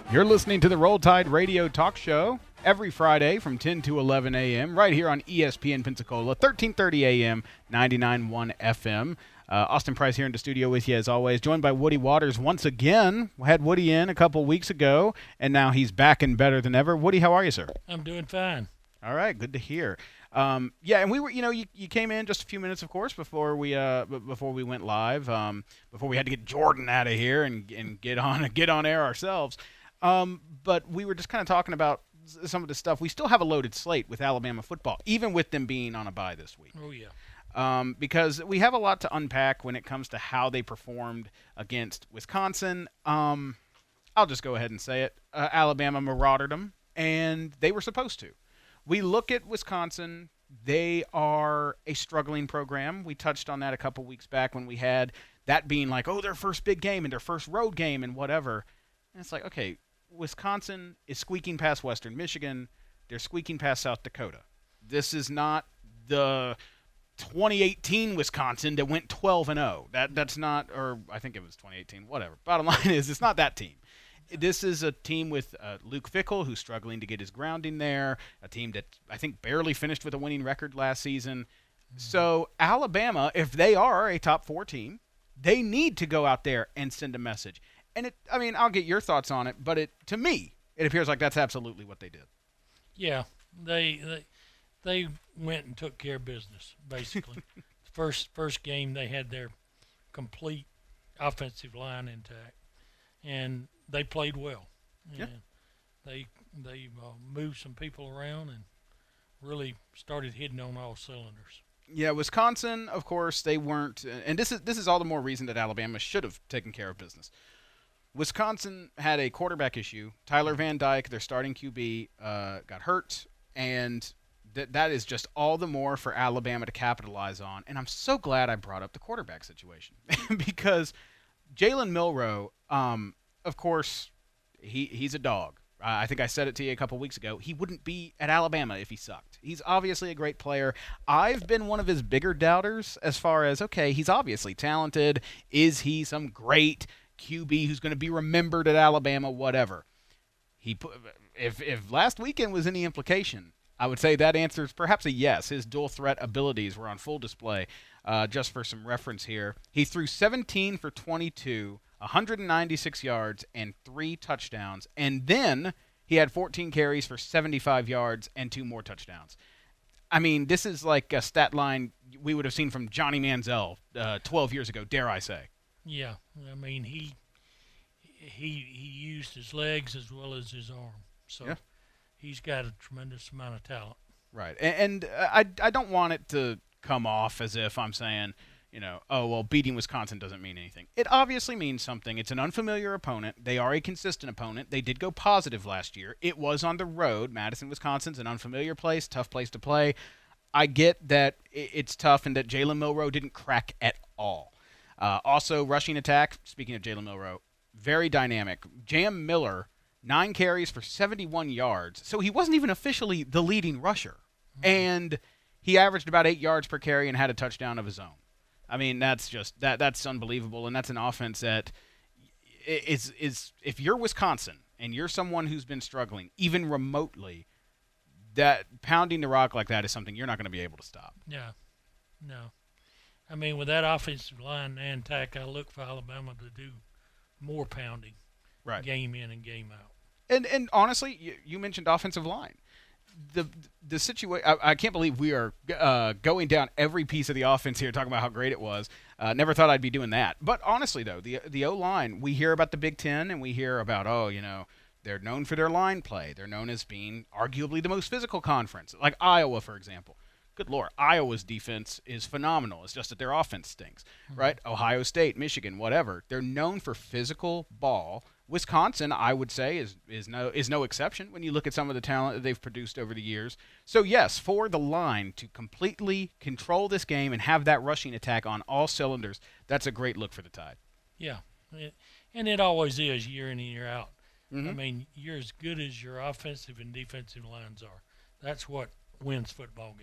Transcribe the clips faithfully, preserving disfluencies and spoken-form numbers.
You're listening to the Roll Tide Radio Talk Show every Friday from ten to eleven a.m. right here on E S P N Pensacola, thirteen thirty a.m., ninety-nine point one F M. Uh, Austin Price here in the studio with you as always, joined by Woody Waters once again. We had Woody in a couple weeks ago, and now he's back and better than ever. Woody, how are you, sir? I'm doing fine. All right, good to hear. Um, yeah, and we were, you know, you, you came in just a few minutes, of course, before we uh b- before we went live, um, before we had to get Jordan out of here and and get on get on air ourselves. Um, but we were just kind of talking about some of the stuff. We still have a loaded slate with Alabama football, even with them being on a bye this week. Oh, yeah. Um, because we have a lot to unpack when it comes to how they performed against Wisconsin. Um, I'll just go ahead and say it. Uh, Alabama maraudered them, and they were supposed to. We look at Wisconsin. They are a struggling program. We touched on that a couple weeks back when we had that being like, oh, their first big game and their first road game and whatever. And it's like, okay, Wisconsin is squeaking past Western Michigan. They're squeaking past South Dakota. This is not the twenty eighteen Wisconsin that went twelve and oh. That that's not, or I think it was twenty eighteen. Whatever. Bottom line is, it's not that team. This is a team with uh, Luke Fickell, who's struggling to get his grounding there. A team that I think barely finished with a winning record last season. Mm-hmm. So Alabama, if they are a top four team, they need to go out there and send a message. And it, I mean, I'll get your thoughts on it, but it to me, it appears like that's absolutely what they did. Yeah, they they, they went and took care of business, basically. first first game, they had their complete offensive line intact, and they played well. Yeah. And they they uh, moved some people around and really started hitting on all cylinders. Yeah, Wisconsin, of course, they weren't, and this is this is all the more reason that Alabama should have taken care of business. Wisconsin had a quarterback issue. Tyler Van Dyke, their starting Q B, uh, got hurt, and th- that is just all the more for Alabama to capitalize on. And I'm so glad I brought up the quarterback situation because Jalen Milroe, um, of course, he he's a dog. Uh, I think I said it to you a couple weeks ago. He wouldn't be at Alabama if he sucked. He's obviously a great player. I've been one of his bigger doubters as far as, okay, he's obviously talented. Is he some great Q B who's going to be remembered at Alabama, whatever? He put, if if last weekend was any implication, I would say that answer is perhaps a yes. His dual threat abilities were on full display. Uh, just for some reference here, he threw seventeen for twenty-two, one hundred ninety-six yards, and three touchdowns. And then he had fourteen carries for seventy-five yards and two more touchdowns. I mean, this is like a stat line we would have seen from Johnny Manziel uh, twelve years ago, dare I say. Yeah, I mean, he he he used his legs as well as his arm. So yeah. He's got a tremendous amount of talent. Right. And, and uh, I, I don't want it to come off as if I'm saying, you know, oh, well, beating Wisconsin doesn't mean anything. It obviously means something. It's an unfamiliar opponent. They are a consistent opponent. They did go positive last year. It was on the road. Madison, Wisconsin's an unfamiliar place, tough place to play. I get that it's tough and that Jalen Milroe didn't crack at all. Uh, also, rushing attack, speaking of Jalen Milroe, very dynamic. Jam Miller, nine carries for seventy-one yards. So he wasn't even officially the leading rusher. Mm-hmm. And he averaged about eight yards per carry and had a touchdown of his own. I mean, that's just that that's unbelievable, and that's an offense that is is if you're Wisconsin and you're someone who's been struggling even remotely, that pounding the rock like that is something you're not going to be able to stop. Yeah, no. I mean, with that offensive line and tack, I look for Alabama to do more pounding, right, game in and game out. And and honestly, you, you mentioned offensive line. The the situation, I, I can't believe we are uh, going down every piece of the offense here, talking about how great it was. Uh, never thought I'd be doing that. But honestly, though, the the O-line, we hear about the Big Ten, and we hear about, oh, you know, they're known for their line play. They're known as being arguably the most physical conference, like Iowa, for example. Good Lord, Iowa's defense is phenomenal. It's just that their offense stinks, mm-hmm. right? Ohio State, Michigan, whatever. They're known for physical ball. Wisconsin, I would say, is is no is no exception when you look at some of the talent that they've produced over the years. So, yes, for the line to completely control this game and have that rushing attack on all cylinders, that's a great look for the Tide. Yeah, it, and it always is year in and year out. Mm-hmm. I mean, you're as good as your offensive and defensive lines are. That's what wins football games.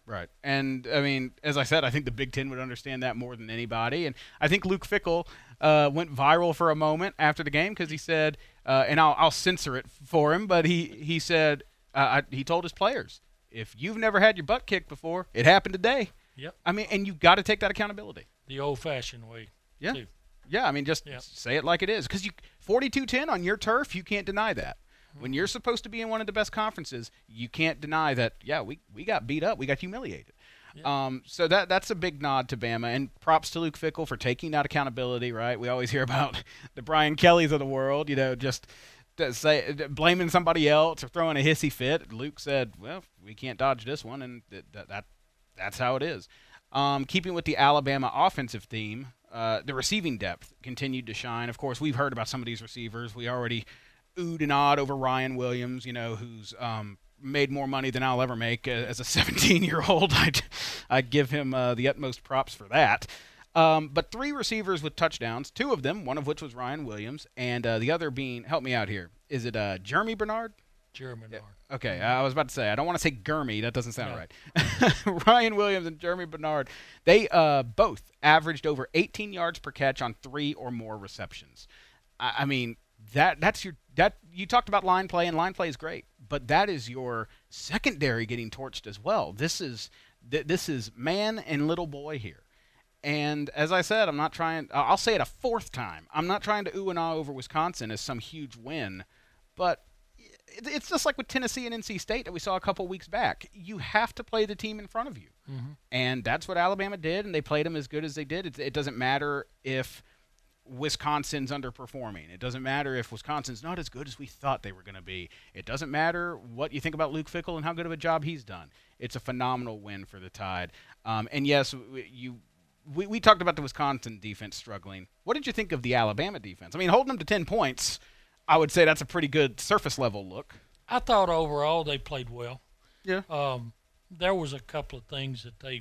Right. And, I mean, as I said, I think the Big Ten would understand that more than anybody. And I think Luke Fickell uh, went viral for a moment after the game because he said, uh, and I'll, I'll censor it for him, but he, he said, uh, I, he told his players, if you've never had your butt kicked before, it happened today. Yep. I mean, and you've got to take that accountability. The old-fashioned way, Yeah. too. Yeah, I mean, just Yep. say it like it is. Because you forty-two ten on your turf, you can't deny that. When you're supposed to be in one of the best conferences, you can't deny that, yeah, we, we got beat up. We got humiliated. Yeah. Um, so that that's a big nod to Bama. And props to Luke Fickell for taking that accountability, right? We always hear about the Brian Kellys of the world, you know, just to say blaming somebody else or throwing a hissy fit. Luke said, well, we can't dodge this one, and that, that, that that's how it is. Um, keeping with the Alabama offensive theme, uh, the receiving depth continued to shine. Of course, we've heard about some of these receivers. We already – oohed and awed over Ryan Williams, you know, who's um, made more money than I'll ever make as a seventeen-year-old. I'd, I'd give him uh, the utmost props for that. Um, but three receivers with touchdowns, two of them, one of which was Ryan Williams, and uh, the other being, help me out here, is it uh, Jeremy Bernard? Jeremy Bernard. Yeah. Okay, I was about to say, I don't want to say Gurmy. That doesn't sound No. right. Ryan Williams and Jeremy Bernard, they uh, both averaged over eighteen yards per catch on three or more receptions. I, I mean, that that's your that you talked about line play, and line play is great, but that is your secondary getting torched as well. This is th- this is man and little boy here. And as I said, I'm not trying. I'll say it a fourth time. I'm not trying to ooh and ah over Wisconsin as some huge win, but it's just like with Tennessee and N C State that we saw a couple weeks back. You have to play the team in front of you, Mm-hmm. and that's what Alabama did, and they played them as good as they did. It, it doesn't matter if Wisconsin's underperforming. It doesn't matter if Wisconsin's not as good as we thought they were going to be. It doesn't matter what you think about Luke Fickell and how good of a job he's done. It's a phenomenal win for the Tide. Um, and yes, you we, we talked about the Wisconsin defense struggling. What did you think of the Alabama defense? I mean, holding them to ten points, I would say that's a pretty good surface level look. I thought overall they played well. Yeah. Um, there was a couple of things that they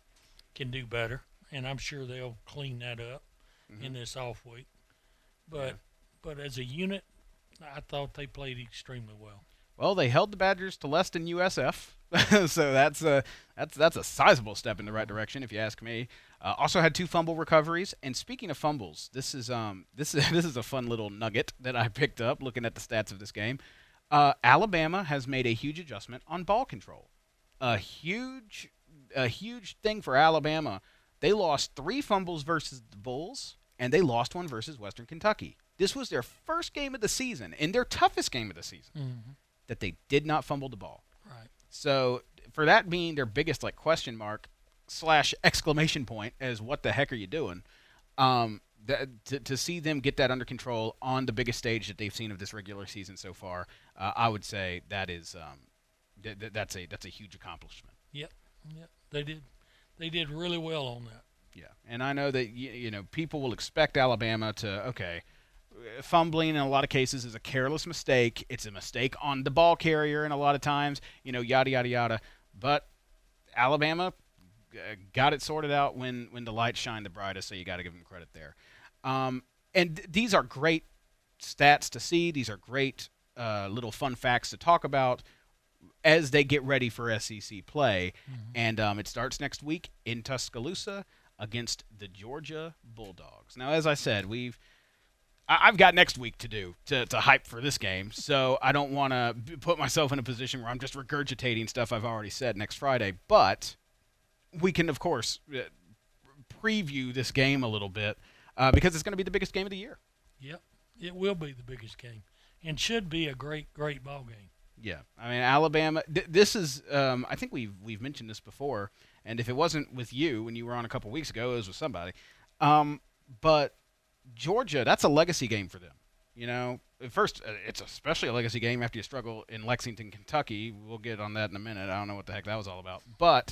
can do better, and I'm sure they'll clean that up mm-hmm. in this off week. But yeah. but as a unit, I thought they played extremely well. Well, they held the Badgers to less than U S F, so that's a that's that's a sizable step in the right direction, if you ask me. Uh, also had two fumble recoveries, and speaking of fumbles, this is um this is this is a fun little nugget that I picked up looking at the stats of this game. Uh, Alabama has made a huge adjustment on ball control. A huge a huge thing for Alabama. They lost three fumbles versus the Bulls, and they lost one versus Western Kentucky. This was their first game of the season, and their toughest game of the season, mm-hmm. that they did not fumble the ball. Right. So for that being their biggest like question mark slash exclamation point as what the heck are you doing, um, that, to, to see them get that under control on the biggest stage that they've seen of this regular season so far, uh, I would say that is um, th- th- that's a that's a huge accomplishment. Yep. Yep. They did. They did really well on that. Yeah, and I know that you, you know people will expect Alabama to okay, fumbling in a lot of cases is a careless mistake. It's a mistake on the ball carrier, and a lot of times, you know, yada yada yada. But Alabama uh, got it sorted out when when the lights shine the brightest. So you got to give them credit there. Um, and th- these are great stats to see. These are great uh, little fun facts to talk about as they get ready for S E C play. Mm-hmm. And um, it starts next week in Tuscaloosa against the Georgia Bulldogs. Now, as I said, we've I- I've got next week to do to, to hype for this game, so I don't want to b- put myself in a position where I'm just regurgitating stuff I've already said next Friday. But we can, of course, uh, preview this game a little bit uh, because it's going to be the biggest game of the year. Yep, it will be the biggest game and should be a great, great ball game. Yeah, I mean Alabama. Th- this is, um, I think we've we've mentioned this before, and if it wasn't with you when you were on a couple weeks ago, it was with somebody. Um, but Georgia, that's a legacy game for them. You know, first it's especially a legacy game after you struggle in Lexington, Kentucky. We'll get on that in a minute. I don't know what the heck that was all about, but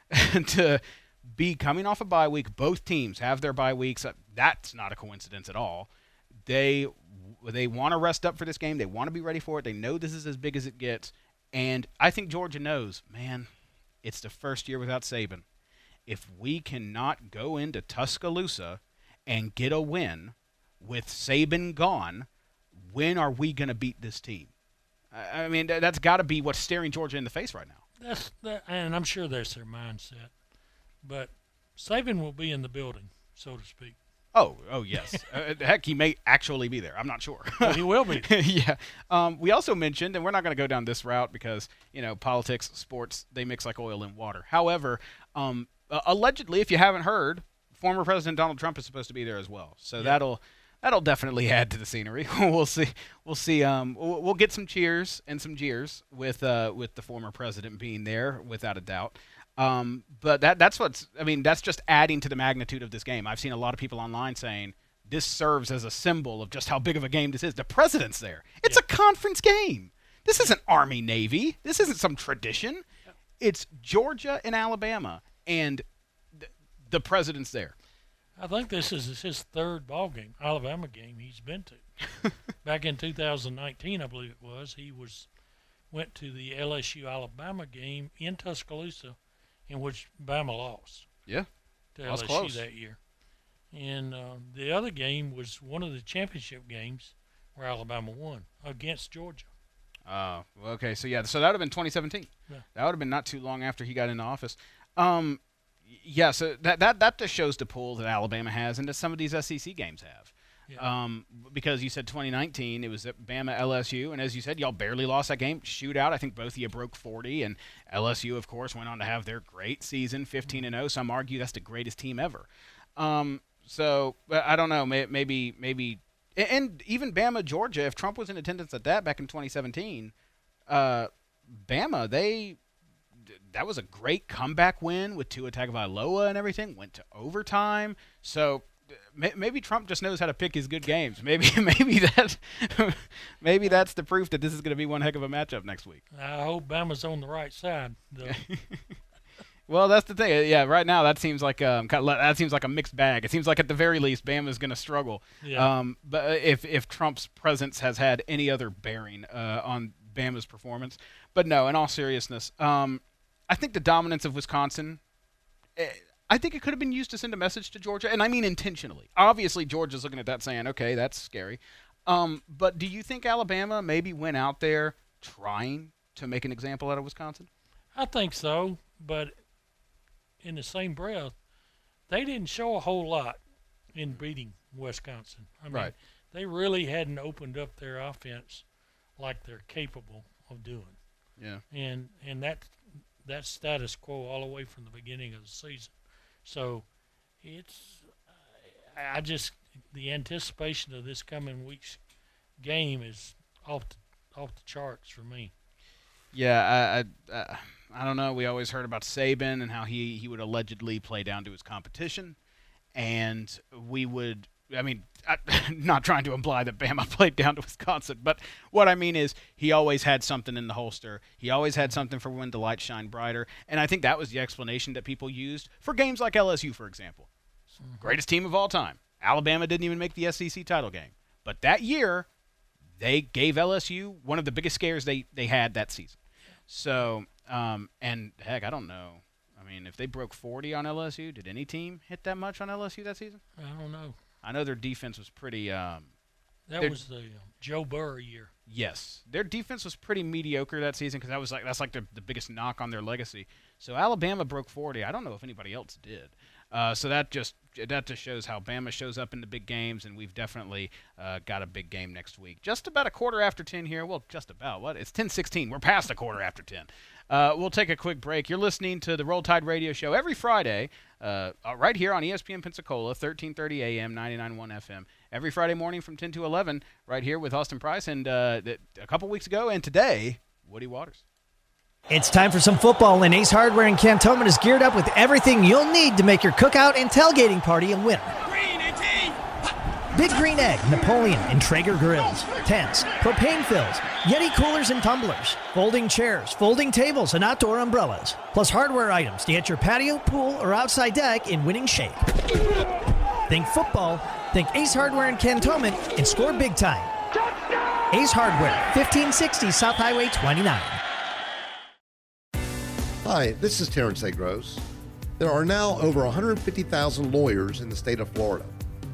to be coming off a bye week, both teams have their bye weeks. That's not a coincidence at all. They They want to rest up for this game. They want to be ready for it. They know this is as big as it gets. And I think Georgia knows, man, it's the first year without Saban. If we cannot go into Tuscaloosa and get a win with Saban gone, when are we going to beat this team? I mean, that's got to be what's staring Georgia in the face right now. that's that, and I'm sure that's their mindset. But Saban will be in the building, so to speak. Oh, oh yes. uh, heck, he may actually be there. I'm not sure. But he will be. yeah. Um, we also mentioned, and we're not going to go down this route because, you know, politics, sports, they mix like oil and water. However, um, uh, allegedly, if you haven't heard, former President Donald Trump is supposed to be there as well. So yeah. that'll that'll definitely add to the scenery. we'll see. We'll see. Um, we'll, we'll get some cheers and some jeers with uh, with the former president being there, without a doubt. Um, but that that's what's, I mean, that's just adding to the magnitude of this game. I've seen a lot of people online saying this serves as a symbol of just how big of a game this is. The president's there. It's yeah. a conference game. This isn't Army Navy. This isn't some tradition. It's Georgia and Alabama, and th- the president's there. I think this is his third ball game, Alabama game he's been to. Back in two thousand nineteen, I believe it was, he was went to the L S U Alabama game in Tuscaloosa, in which Bama lost. Yeah, to L S U close. That year. And uh, the other game was one of the championship games where Alabama won against Georgia. Oh, uh, okay. So, yeah, so that would have been twenty seventeen. Yeah. That would have been not too long after he got into office. Um, yeah, so that, that, that just shows the pull that Alabama has and that some of these S E C games have. Yeah. Um, because you said twenty nineteen, it was at Bama L S U, and as you said, y'all barely lost that game. Shootout, I think both of you broke forty, and L S U, of course, went on to have their great season, fifteen and oh. Some argue that's the greatest team ever. Um, so I don't know, maybe maybe, and even Bama Georgia, if Trump was in attendance at that back in twenty seventeen, uh, Bama they that was a great comeback win with Tua Tagovailoa and everything. Went to overtime, so. Maybe Trump just knows how to pick his good games. Maybe, maybe that, maybe that's the proof that this is going to be one heck of a matchup next week. I hope Bama's on the right side, though. Well, that's the thing. Yeah, right now that seems like um, that seems like a mixed bag. It seems like at the very least Bama's going to struggle. Yeah. Um, but if if Trump's presence has had any other bearing uh, on Bama's performance, but no, in all seriousness, um, I think the dominance of Wisconsin. Eh, I think it could have been used to send a message to Georgia, and I mean intentionally. Obviously, Georgia's looking at that saying, okay, that's scary. Um, but do you think Alabama maybe went out there trying to make an example out of Wisconsin? I think so, but in the same breath, they didn't show a whole lot in beating Wisconsin. I mean, right. They really hadn't opened up their offense like they're capable of doing. Yeah. And and that that status quo all the way from the beginning of the season. So it's, I just, the anticipation of this coming week's game is off the, off the charts for me. Yeah, I, I, I don't know. We always heard about Saban and how he, he would allegedly play down to his competition. And we would, I mean, I, not trying to imply that Bama played down to Wisconsin, but what I mean is he always had something in the holster. He always had something for when the lights shine brighter, and I think that was the explanation that people used for games like L S U, for example. Mm-hmm. Greatest team of all time. Alabama didn't even make the S E C title game, but that year they gave L S U one of the biggest scares they, they had that season. So, um, and heck, I don't know. I mean, if they broke forty on L S U, did any team hit that much on L S U that season? I don't know. I know their defense was pretty. Um, that was the uh, Joe Burrow year. Yes, their defense was pretty mediocre that season because that was like that's like the, the biggest knock on their legacy. So Alabama broke forty. I don't know if anybody else did. Uh, so that just that just shows how Bama shows up in the big games, and we've definitely uh, got a big game next week. Just about a quarter after ten here. Well, just about. What? It's ten sixteen. We're past a quarter after ten. Uh, we'll take a quick break. You're listening to the Roll Tide Radio Show every Friday, uh, right here on E S P N Pensacola, thirteen thirty A M, ninety-nine point one F M. Every Friday morning from ten to eleven, right here with Austin Price. And uh, th- a couple weeks ago and today, Woody Waters. It's time for some football, and Ace Hardware in Cantonment is geared up with everything you'll need to make your cookout and tailgating party a winner. Green and tea. Big Green Egg, Napoleon, and Traeger grills, tents, propane fills, Yeti coolers and tumblers, folding chairs, folding tables, and outdoor umbrellas, plus hardware items to get your patio, pool, or outside deck in winning shape. Think football, think Ace Hardware in Cantonment, and score big time. Ace Hardware, fifteen sixty South Highway twenty-nine. Hi, this is Terrence A. Gross. There are now over one hundred fifty thousand lawyers in the state of Florida.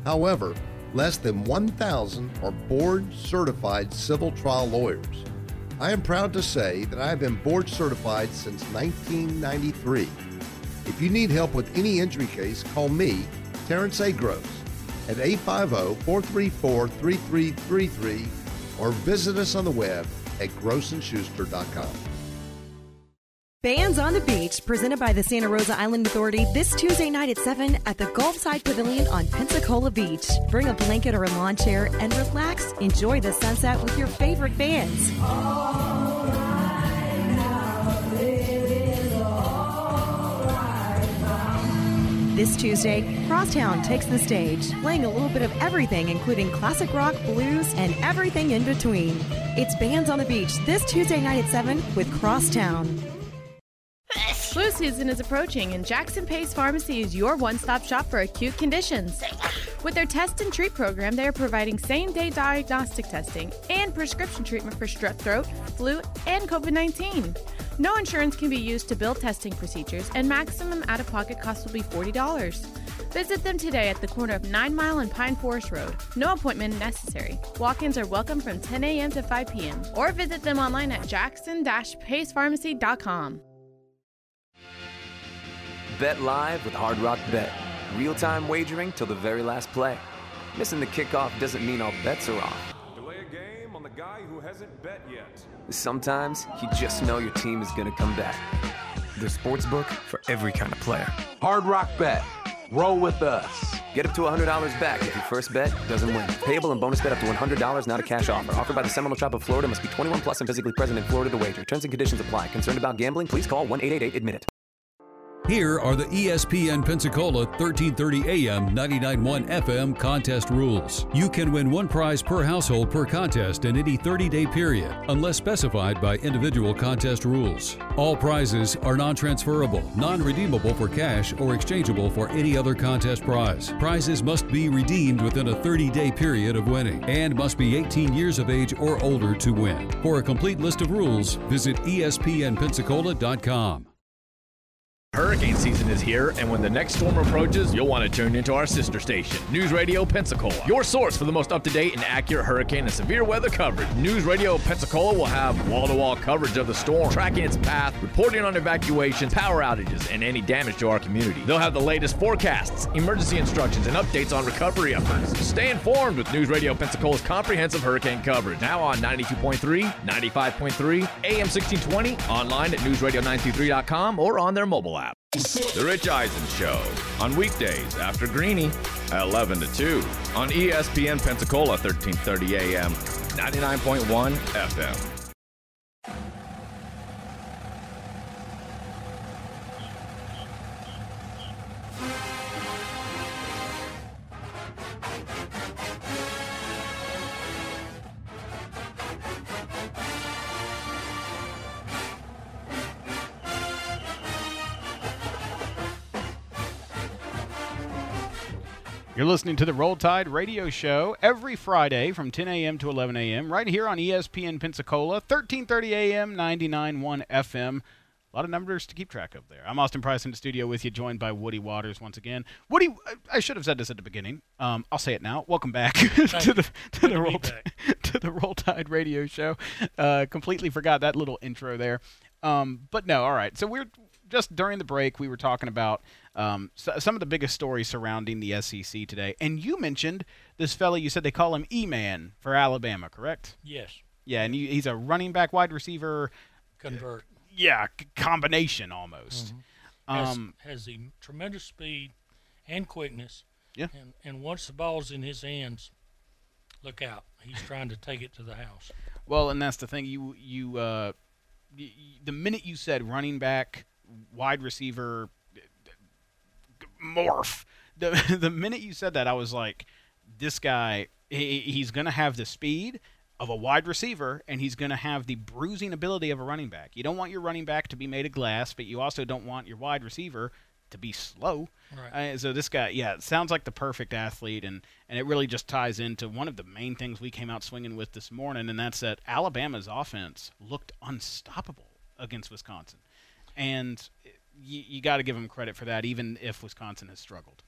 However, less than one thousand are board-certified civil trial lawyers. I am proud to say that I have been board certified since nineteen ninety-three. If you need help with any injury case, call me, Terrence A. Gross, at eight five zero, four three four, three three three three or visit us on the web at gross and schuster dot com. Bands on the Beach, presented by the Santa Rosa Island Authority this Tuesday night at seven at the Gulfside Pavilion on Pensacola Beach. Bring a blanket or a lawn chair and relax. Enjoy the sunset with your favorite bands. This Tuesday, Crosstown takes the stage, playing a little bit of everything, including classic rock, blues, and everything in between. It's Bands on the Beach this Tuesday night at seven with Crosstown. Flu season is approaching, and Jackson Pace Pharmacy is your one-stop shop for acute conditions. With their test and treat program, they are providing same-day diagnostic testing and prescription treatment for strep throat, flu, and covid nineteen. No insurance can be used to bill testing procedures, and maximum out-of-pocket cost will be forty dollars. Visit them today at the corner of Nine Mile and Pine Forest Road. No appointment necessary. Walk-ins are welcome from ten a.m. to five p.m. or visit them online at jackson dash pace pharmacy dot com. Bet live with Hard Rock Bet. Real-time wagering till the very last play. Missing the kickoff doesn't mean all bets are off. Delay a game on the guy who hasn't bet yet. Sometimes you just know your team is going to come back. The Sportsbook for every kind of player. Hard Rock Bet. Roll with us. Get up to one hundred dollars back if your first bet doesn't win. Payable and bonus bet up to one hundred dollars, not a cash offer. Offered by the Seminole Tribe of Florida. Must be twenty-one plus and physically present in Florida to wager. Terms and conditions apply. Concerned about gambling? Please call one eight eight eight admit it. Here are the E S P N Pensacola thirteen thirty A M ninety-nine point one F M contest rules. You can win one prize per household per contest in any thirty-day period, unless specified by individual contest rules. All prizes are non-transferable, non-redeemable for cash, or exchangeable for any other contest prize. Prizes must be redeemed within a thirty-day period of winning and must be eighteen years of age or older to win. For a complete list of rules, visit E S P N Pensacola dot com. Hurricane season is here, and when the next storm approaches, you'll want to tune into our sister station, News Radio Pensacola, your source for the most up-to-date and accurate hurricane and severe weather coverage. News Radio Pensacola will have wall-to-wall coverage of the storm, tracking its path, reporting on evacuations, power outages, and any damage to our community. They'll have the latest forecasts, emergency instructions, and updates on recovery efforts. Stay informed with News Radio Pensacola's comprehensive hurricane coverage, now on ninety-two point three, ninety-five point three, A M sixteen twenty, online at news radio nine two three dot com, or on their mobile app. The Rich Eisen Show, on weekdays after Greeny at eleven to two on E S P N Pensacola, thirteen thirty A M, ninety-nine point one F M. You're listening to the Roll Tide Radio Show every Friday from ten a.m. to eleven a.m. right here on E S P N Pensacola, thirteen thirty A M, ninety-nine point one F M. A lot of numbers to keep track of there. I'm Austin Price in the studio with you, joined by Woody Waters once again. Woody, I should have said this at the beginning. Um, I'll say it now. Welcome back to the to the Roll to the Roll Tide Radio Show. Uh, completely forgot that little intro there. Um, but no, all right. So we're just during the break, we were talking about um, so, some of the biggest stories surrounding the S E C today. And you mentioned this fella, you said they call him E-Man for Alabama, correct? Yes. Yeah, and you, he's a running back, wide receiver. Convert. Uh, yeah, c- combination almost. Mm-hmm. Has, Um, has the tremendous speed and quickness. Yeah. And, and once the ball's in his hands, look out. He's trying to take it to the house. Well, and that's the thing. You, you, uh, y- y- the minute you said running back, wide receiver, morph, the the minute you said that, I was like, this guy, he, he's going to have the speed of a wide receiver, and he's going to have the bruising ability of a running back. You don't want your running back to be made of glass, but you also don't want your wide receiver to be slow. Right. Uh, so this guy, yeah, it sounds like the perfect athlete, and, and it really just ties into one of the main things we came out swinging with this morning, and that's that Alabama's offense looked unstoppable against Wisconsin. And you, you got to give them credit for that, even if Wisconsin has struggled.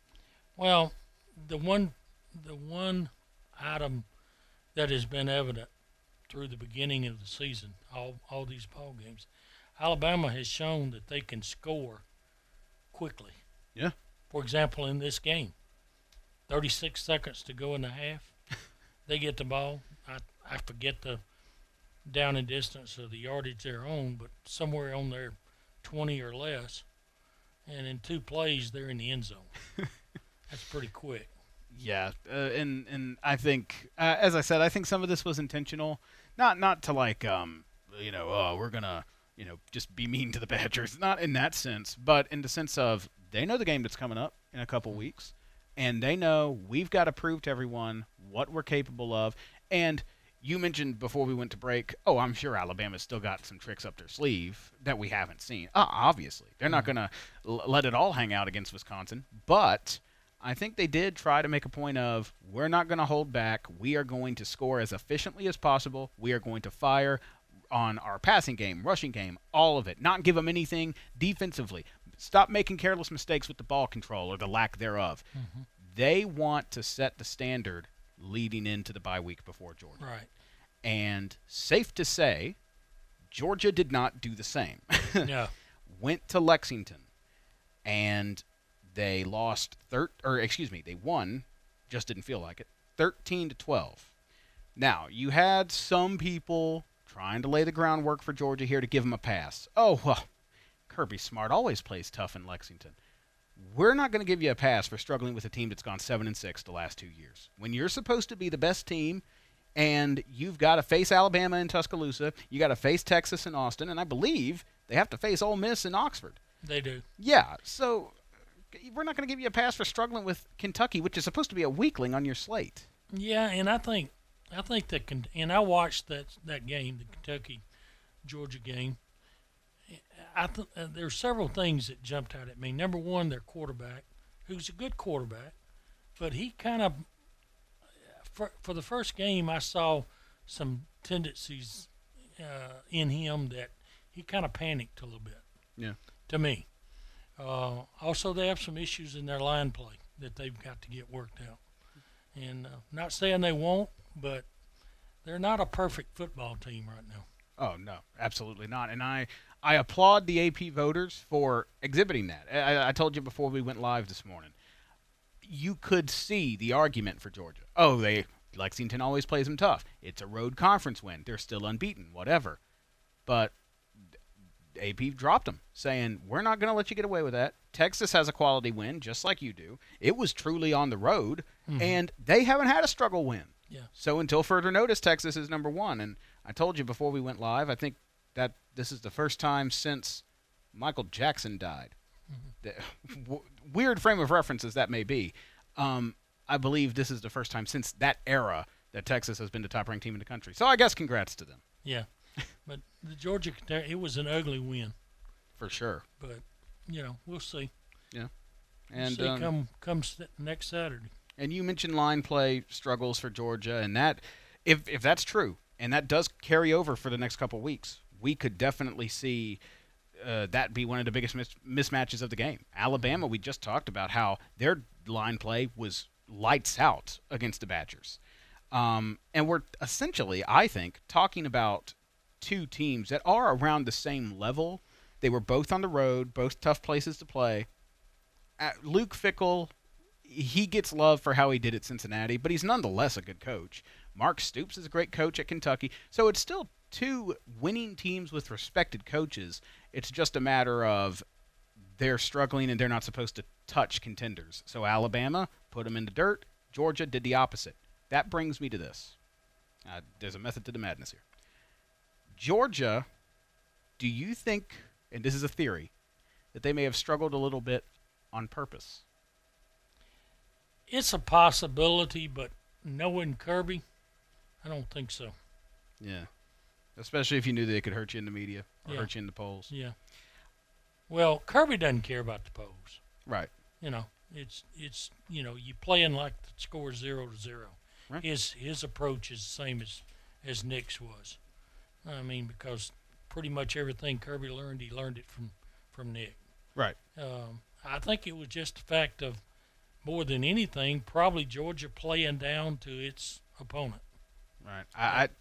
Well, the one the one item that has been evident through the beginning of the season, all all these ball games, Alabama has shown that they can score quickly. Yeah. For example, in this game, thirty-six seconds to go in the half, they get the ball. I I forget the down and distance of the yardage they're on, but somewhere on there, twenty or less, and in two plays they're in the end zone. That's pretty quick. Yeah, uh, and and I think, uh, as I said, I think some of this was intentional, not not to like, um, you know, oh, we're gonna, you know, just be mean to the Badgers, not in that sense, but in the sense of they know the game that's coming up in a couple weeks, and they know we've got to prove to everyone what we're capable of. And you mentioned before we went to break, oh, I'm sure Alabama's still got some tricks up their sleeve that we haven't seen. Uh, obviously, they're not gonna l- let it all hang out against Wisconsin, but I think they did try to make a point of we're not going to hold back. We are going to score as efficiently as possible. We are going to fire on our passing game, rushing game, all of it. Not give them anything defensively. Stop making careless mistakes with the ball control or the lack thereof. Mm-hmm. They want to set the standard leading into the bye week before Georgia. Right. And safe to say, Georgia did not do the same. Yeah. Went to Lexington and they lost thir- or excuse me, they won, just didn't feel like it, thirteen to twelve. Now, you had some people trying to lay the groundwork for Georgia here to give them a pass. Oh, well, Kirby Smart always plays tough in Lexington. We're not going to give you a pass for struggling with a team that's gone seven and six the last two years. When you're supposed to be the best team and you've got to face Alabama in Tuscaloosa, you got to face Texas in Austin, and I believe they have to face Ole Miss in Oxford. They do. Yeah, so we're not going to give you a pass for struggling with Kentucky, which is supposed to be a weakling on your slate. Yeah, and I think I think that can, and I watched that that game, the Kentucky Georgia game. I th- uh, there's several things that jumped out at me. Number one, their quarterback, who's a good quarterback, but he kind of for for the first game I saw some tendencies uh, in him that he kind of panicked a little bit. Yeah. To me. Uh, also, they have some issues in their line play that they've got to get worked out. And uh, not saying they won't, but they're not a perfect football team right now. Oh, no, absolutely not. And I, I applaud the A P voters for exhibiting that. I, I told you before we went live this morning, you could see the argument for Georgia. Oh, they Lexington always plays them tough. It's a road conference win. They're still unbeaten, whatever. But A P dropped them, saying, we're not going to let you get away with that. Texas has a quality win, just like you do. It was truly on the road, mm-hmm. and they haven't had a struggle win. Yeah. So until further notice, Texas is number one. And I told you before we went live, I think that this is the first time since Michael Jackson died. Mm-hmm. The, weird frame of reference as that may be. Um, I believe this is the first time since that era that Texas has been the top-ranked team in the country. So I guess congrats to them. Yeah. But the Georgia, it was an ugly win. For sure. But, you know, we'll see. Yeah. And we'll see um, come, come next Saturday. And you mentioned line play struggles for Georgia, and that, if if that's true, and that does carry over for the next couple of weeks, we could definitely see uh, that be one of the biggest mis- mismatches of the game. Alabama, we just talked about how their line play was lights out against the Badgers. Um, and we're essentially, I think, talking about two teams that are around the same level. They were both on the road, both tough places to play. Uh, Luke Fickell, he gets love for how he did at Cincinnati, but he's nonetheless a good coach. Mark Stoops is a great coach at Kentucky. So it's still two winning teams with respected coaches. It's just a matter of they're struggling and they're not supposed to touch contenders. So Alabama put them in the dirt. Georgia did the opposite. That brings me to this. Uh, there's a method to the madness here. Georgia, do you think, and this is a theory, that they may have struggled a little bit on purpose? It's a possibility, but knowing Kirby, I don't think so. Yeah. Especially if you knew they could hurt you in the media or yeah. hurt you in the polls. Yeah. Well, Kirby doesn't care about the polls. Right. You know, it's, it's you know, you playing like the score zero to zero. Right. His his approach is the same as, as Nick's was. I mean, because pretty much everything Kirby learned, he learned it from, from Nick. Right. Um, I think it was just the fact of, more than anything, probably Georgia playing down to its opponent. Right. I, I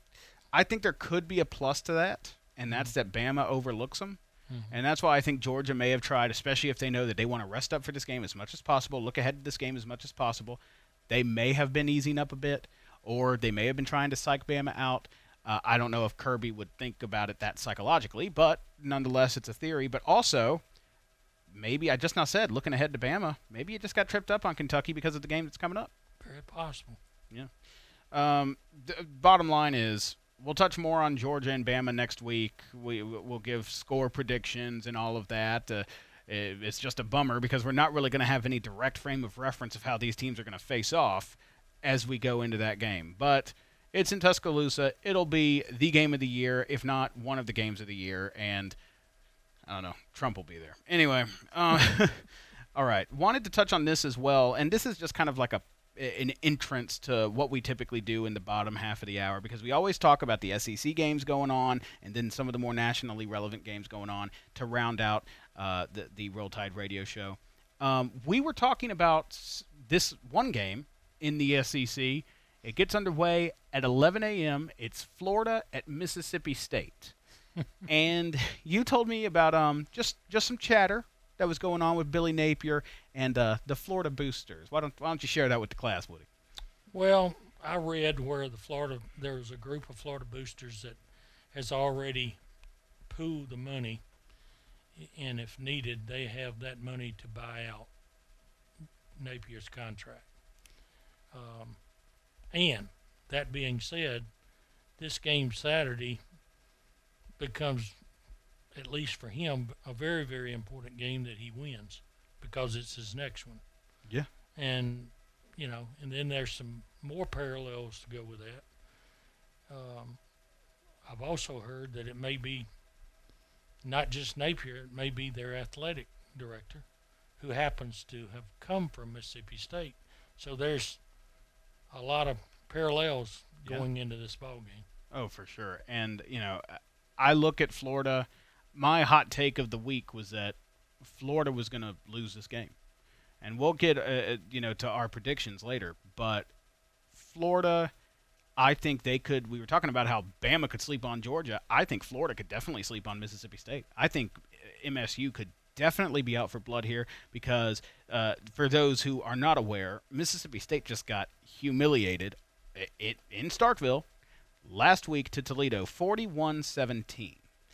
I think there could be a plus to that, and that's that Bama overlooks them. Mhm. And that's why I think Georgia may have tried, especially if they know that they want to rest up for this game as much as possible, look ahead to this game as much as possible. They may have been easing up a bit, or they may have been trying to psych Bama out. Uh, I don't know if Kirby would think about it that psychologically, but nonetheless, it's a theory. But also, maybe I just now said, looking ahead to Bama, maybe you just got tripped up on Kentucky because of the game that's coming up. Very possible. Yeah. Um, the bottom line is, we'll touch more on Georgia and Bama next week. We, we'll give score predictions and all of that. Uh, it, it's just a bummer because we're not really going to have any direct frame of reference of how these teams are going to face off as we go into that game. But it's in Tuscaloosa. It'll be the game of the year, if not one of the games of the year. And I don't know, Trump will be there. Anyway, uh, all right. Wanted to touch on this as well. And this is just kind of like a an entrance to what we typically do in the bottom half of the hour, because we always talk about the S E C games going on and then some of the more nationally relevant games going on to round out uh, the, the Roll Tide radio show. Um, we were talking about this one game in the S E C. It gets underway at eleven a.m. It's Florida at Mississippi State. And you told me about um just, just some chatter that was going on with Billy Napier and uh, the Florida Boosters. Why don't why don't you share that with the class, Woody? Well, I read where the Florida there was a group of Florida Boosters that has already pooled the money, and if needed, they have that money to buy out Napier's contract. Um, and that being said, this game Saturday becomes, at least for him, a very, very important game that he wins, because it's his next one. Yeah. And, you know, and then there's some more parallels to go with that. Um, I've also heard that it may be not just Napier, it may be their athletic director, who happens to have come from Mississippi State. So there's a lot of parallels going Yeah. into this ball game. Oh, for sure. And, you know, I look at Florida. My hot take of the week was that Florida was going to lose this game. And we'll get, uh, you know, to our predictions later. But Florida, I think they could. We were talking about how Bama could sleep on Georgia. I think Florida could definitely sleep on Mississippi State. I think M S U could definitely be out for blood here because, uh, for those who are not aware, Mississippi State just got humiliated it, it in Starkville last week to Toledo, forty-one seventeen.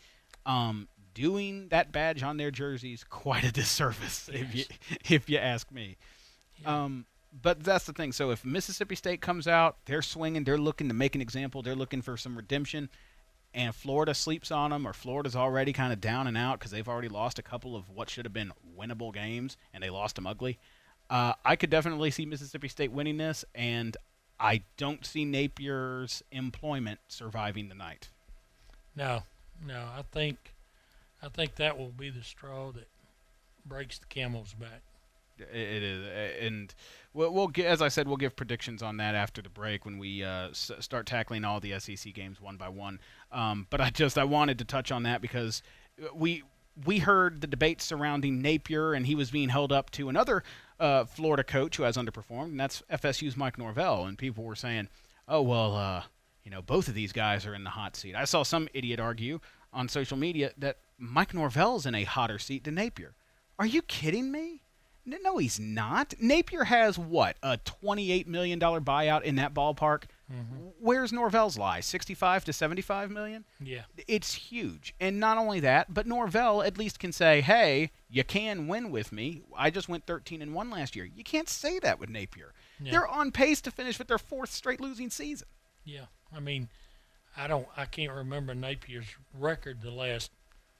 Um, doing that badge on their jerseys quite a disservice, Yes. if you if you ask me. Yeah. Um, but that's the thing. So if Mississippi State comes out, they're swinging, they're looking to make an example, they're looking for some redemption, and Florida sleeps on them, or Florida's already kind of down and out because they've already lost a couple of what should have been winnable games, and they lost them ugly. Uh, I could definitely see Mississippi State winning this, and I don't see Napier's employment surviving the night. No, no, I think, I think that will be the straw that breaks the camel's back. It, it is, and we'll, we'll get, as I said, we'll give predictions on that after the break when we uh, s- start tackling all the S E C games one by one. Um, but I just I wanted to touch on that because we we heard the debate surrounding Napier, and he was being held up to another uh, Florida coach who has underperformed, and that's F S U's Mike Norvell. And people were saying, "Oh well, uh, you know, both of these guys are in the hot seat." I saw some idiot argue on social media that Mike Norvell's in a hotter seat than Napier. Are you kidding me? No, he's not. Napier has, what, a twenty-eight million dollars buyout in that ballpark? Mm-hmm. Where's Norvell's lie? sixty-five to seventy-five million dollars? Yeah. It's huge. And not only that, but Norvell at least can say, hey, you can win with me. I just went thirteen and one last year. You can't say that with Napier. Yeah. They're on pace to finish with their fourth straight losing season. Yeah, I mean, I don't, I can't remember Napier's record the last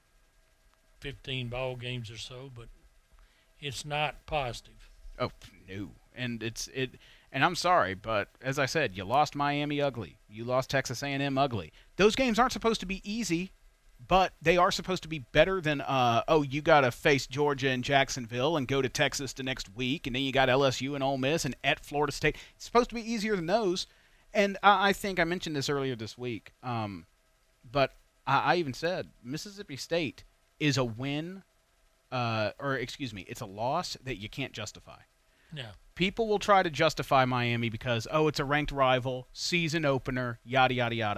fifteen ball games or so, but it's not positive. Oh, no. And it's it and I'm sorry, but as I said, you lost Miami ugly. You lost Texas A and M ugly. Those games aren't supposed to be easy, but they are supposed to be better than uh oh, you got to face Georgia and Jacksonville and go to Texas the next week, and then you got L S U and Ole Miss and at Florida State. It's supposed to be easier than those. And I, I think I mentioned this earlier this week. Um but I, I even said Mississippi State is a win Uh, or excuse me, it's a loss that you can't justify. Yeah. People will try to justify Miami because, oh, it's a ranked rival, season opener, yada, yada, yada.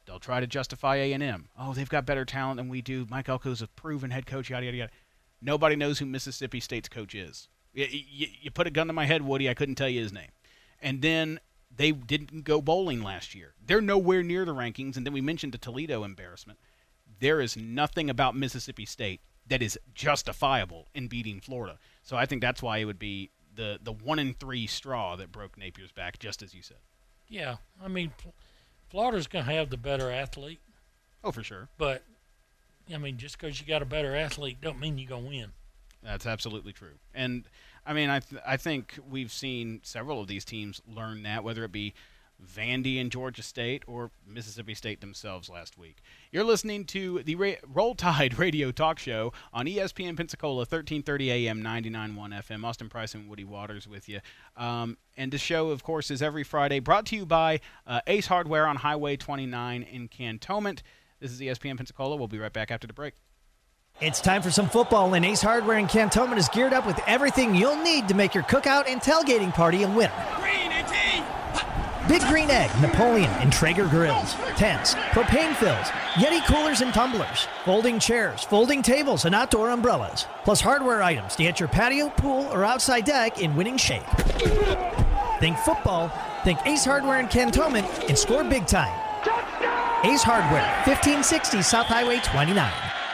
They'll try to justify A and M. Oh, they've got better talent than we do. Mike Elko's a proven head coach, yada, yada, yada. Nobody knows who Mississippi State's coach is. You, you, you put a gun to my head, Woody, I couldn't tell you his name. And then they didn't go bowling last year. They're nowhere near the rankings. And then we mentioned the Toledo embarrassment. There is nothing about Mississippi State that is justifiable in beating Florida. So I think that's why it would be the, the one in three straw that broke Napier's back, just as you said. Yeah, I mean, Florida's going to have the better athlete. Oh, for sure. But, I mean, just because you got a better athlete don't mean you're going to win. That's absolutely true. And, I mean, I th- I think we've seen several of these teams learn that, whether it be Vandy and Georgia State or Mississippi State themselves last week. You're listening to the Ra- Roll Tide Radio Talk Show on E S P N Pensacola, thirteen thirty A M, ninety-nine point one F M. Austin Price and Woody Waters with you. Um, and the show, of course, is every Friday, brought to you by uh, Ace Hardware on Highway twenty-nine in Cantonment. This is E S P N Pensacola. We'll be right back after the break. It's time for some football, and Ace Hardware in Cantonment is geared up with everything you'll need to make your cookout and tailgating party a winner. Green and tea! Big Green Egg, Napoleon, and Traeger grills, tents, propane fills, Yeti coolers and tumblers, folding chairs, folding tables, and outdoor umbrellas, plus hardware items to get your patio, pool, or outside deck in winning shape. Think football, think Ace Hardware in Cantonment, and score big time. Ace Hardware, fifteen sixty South Highway twenty-nine.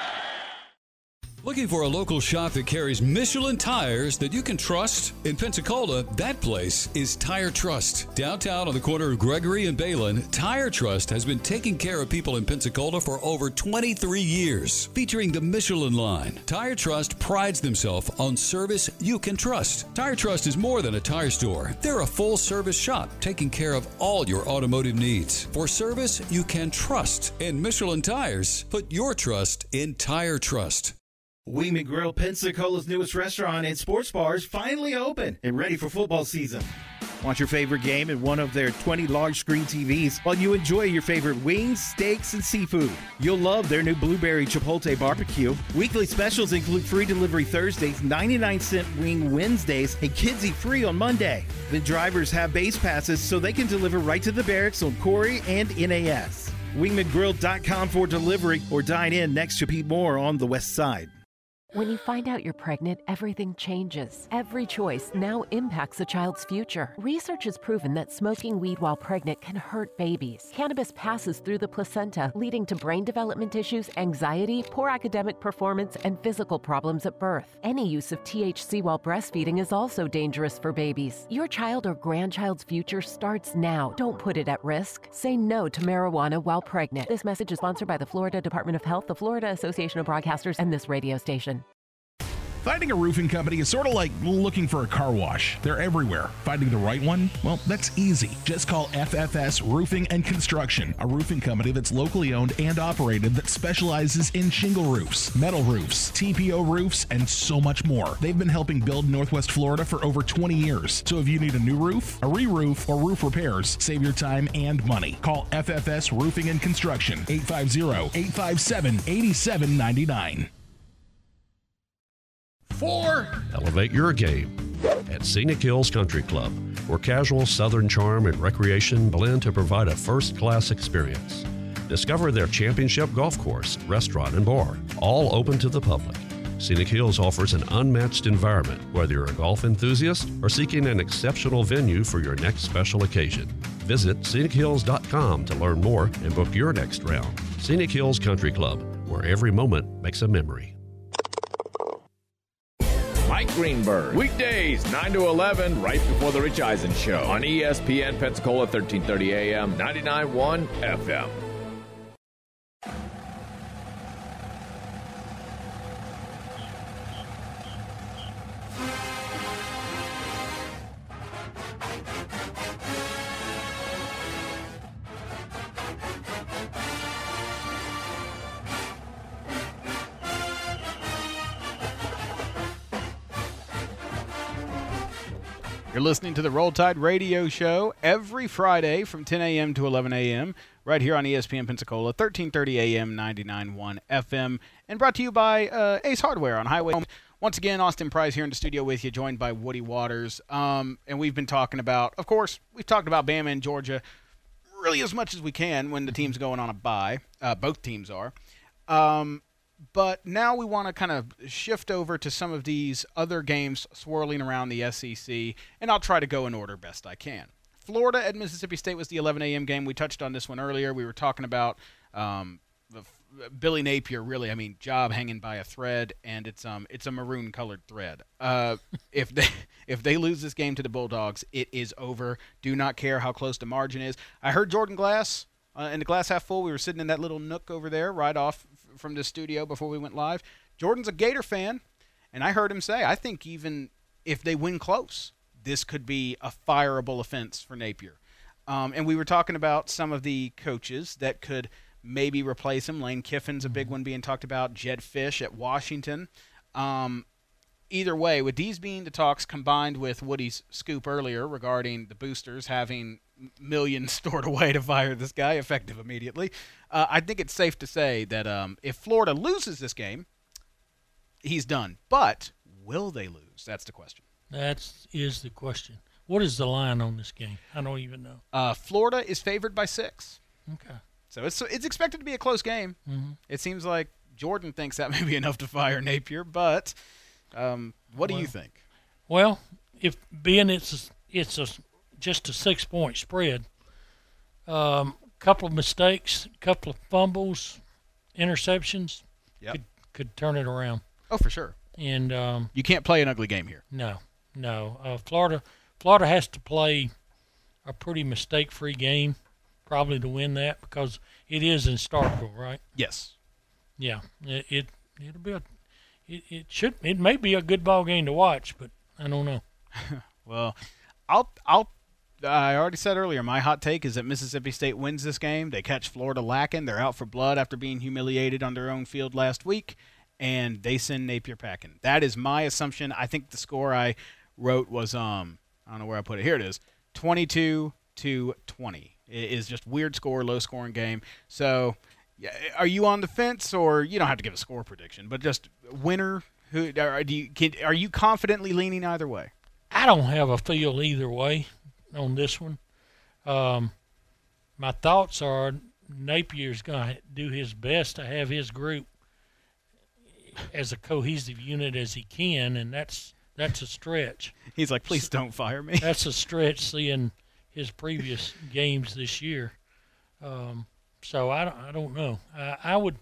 Looking for a local shop that carries Michelin tires that you can trust? In Pensacola, that place is Tire Trust. Downtown on the corner of Gregory and Balin, Tire Trust has been taking care of people in Pensacola for over twenty-three years. Featuring the Michelin line, Tire Trust prides themselves on service you can trust. Tire Trust is more than a tire store. They're a full-service shop taking care of all your automotive needs. For service you can trust. And Michelin tires, put your trust in Tire Trust. Wingman Grill, Pensacola's newest restaurant and sports bar, is finally open and ready for football season. Watch your favorite game in one of their twenty large screen T Vs while you enjoy your favorite wings, steaks, and seafood. You'll love their new Blueberry Chipotle Barbecue. Weekly specials include free delivery Thursdays, ninety-nine cent wing Wednesdays, and kids eat free on Monday. The drivers have base passes so they can deliver right to the barracks on Corey and N A S. wingman grill dot com for delivery or dine in next to Pete Moore on the west side. When you find out you're pregnant, everything changes. Every choice now impacts a child's future. Research has proven that smoking weed while pregnant can hurt babies. Cannabis passes through the placenta, leading to brain development issues, anxiety, poor academic performance, and physical problems at birth. Any use of T H C while breastfeeding is also dangerous for babies. Your child or grandchild's future starts now. Don't put it at risk. Say no to marijuana while pregnant. This message is sponsored by the Florida Department of Health, the Florida Association of Broadcasters, and this radio station. Finding a roofing company is sort of like looking for a car wash. They're everywhere. Finding the right one? Well, that's easy. Just call F F S Roofing and Construction, a roofing company that's locally owned and operated that specializes in shingle roofs, metal roofs, T P O roofs, and so much more. They've been helping build Northwest Florida for over twenty years. So if you need a new roof, a re-roof, or roof repairs, save your time and money. Call F F S Roofing and Construction, eight five zero, eight five seven, eight seven nine nine. Four. Elevate your game at Scenic Hills Country Club, where casual southern charm and recreation blend to provide a first-class experience. Discover their championship golf course, restaurant, and bar, all open to the public. Scenic Hills offers an unmatched environment, whether you're a golf enthusiast or seeking an exceptional venue for your next special occasion. Visit scenic hills dot com to learn more and book your next round. Scenic Hills Country Club, where every moment makes a memory. Mike Greenberg, weekdays nine to eleven, right before the Rich Eisen Show on E S P N Pensacola, thirteen thirty A M, ninety-nine point one F M. You're listening to the Roll Tide Radio Show every Friday from ten a.m. to eleven a.m. right here on E S P N Pensacola, thirteen thirty A M, ninety-nine point one F M, and brought to you by uh, Ace Hardware on Highway. Once again, Austin Price here in the studio with you, joined by Woody Waters. Um, and we've been talking about, of course, we've talked about Bama and Georgia really as much as we can when the team's going on a bye. Uh, both teams are. Um, but now we want to kind of shift over to some of these other games swirling around the S E C, and I'll try to go in order best I can. Florida at Mississippi State was the eleven a.m. game. We touched on this one earlier. We were talking about um, the, Billy Napier, really, I mean, job hanging by a thread, and it's um it's a maroon-colored thread. Uh, if they if they lose this game to the Bulldogs, it is over. Do not care how close the margin is. I heard Jordan Glass uh, in the Glass Half Full. We were sitting in that little nook over there right off f- from the studio before we went live. Jordan's a Gator fan, and I heard him say, I think even if they win close, this could be a fireable offense for Napier. Um, and we were talking about some of the coaches that could maybe replace him. Lane Kiffin's a big one being talked about. Jed Fish at Washington. Um, either way, with these being the talks combined with Woody's scoop earlier regarding the boosters having millions stored away to fire this guy effective immediately, uh, I think it's safe to say that um, if Florida loses this game, he's done. But will they lose? That's the question. That is the question. What is the line on this game? I don't even know. Uh, Florida is favored by six. Okay. So it's it's expected to be a close game. Mm-hmm. It seems like Jordan thinks that may be enough to fire Napier, but um, what well, do you think? Well, if being it's a, it's a, just a six-point spread, a um, couple of mistakes, a couple of fumbles, interceptions yep. could could turn it around. Oh, for sure. And um, you can't play an ugly game here. No, no. Uh, Florida, Florida has to play a pretty mistake-free game, probably to win that, because it is in Starkville, right? Yes. Yeah. It, it it'll be a it, it should it may be a good ball game to watch, but I don't know. Well, I'll I'll I already said earlier, my hot take is that Mississippi State wins this game. They catch Florida lacking. They're out for blood after being humiliated on their own field last week. And they send Napier packing. That is my assumption. I think the score I wrote was, um, I don't know where I put it. Here it is, twenty-two to twenty. It is just weird score, low-scoring game. So yeah, are you on the fence, or you don't have to give a score prediction, but just winner? Who are, do you, can, are you confidently leaning either way? I don't have a feel either way on this one. Um, my thoughts are Napier's going to do his best to have his group as a cohesive unit as he can, and that's that's a stretch. He's like, please don't fire me. That's a stretch, seeing his previous games this year. Um, so I don't, I don't know. I, I would,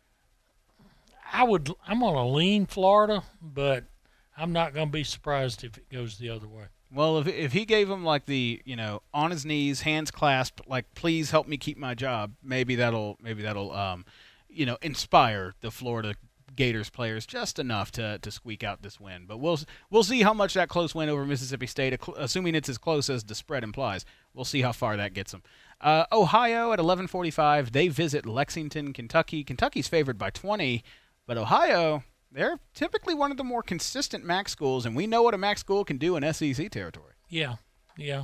I would, I'm gonna lean Florida, but I'm not gonna be surprised if it goes the other way. Well, if if he gave him like the, you know, on his knees, hands clasped, like, please help me keep my job, maybe that'll maybe that'll um, you know, inspire the Florida Gators players just enough to to squeak out this win. But we'll we'll see how much that close win over Mississippi State, assuming it's as close as the spread implies, we'll see how far that gets them. Uh, Ohio at eleven forty-five, they visit Lexington, Kentucky. Kentucky's favored by twenty, but Ohio, they're typically one of the more consistent M A C schools, and we know what a M A C school can do in S E C territory. Yeah, yeah.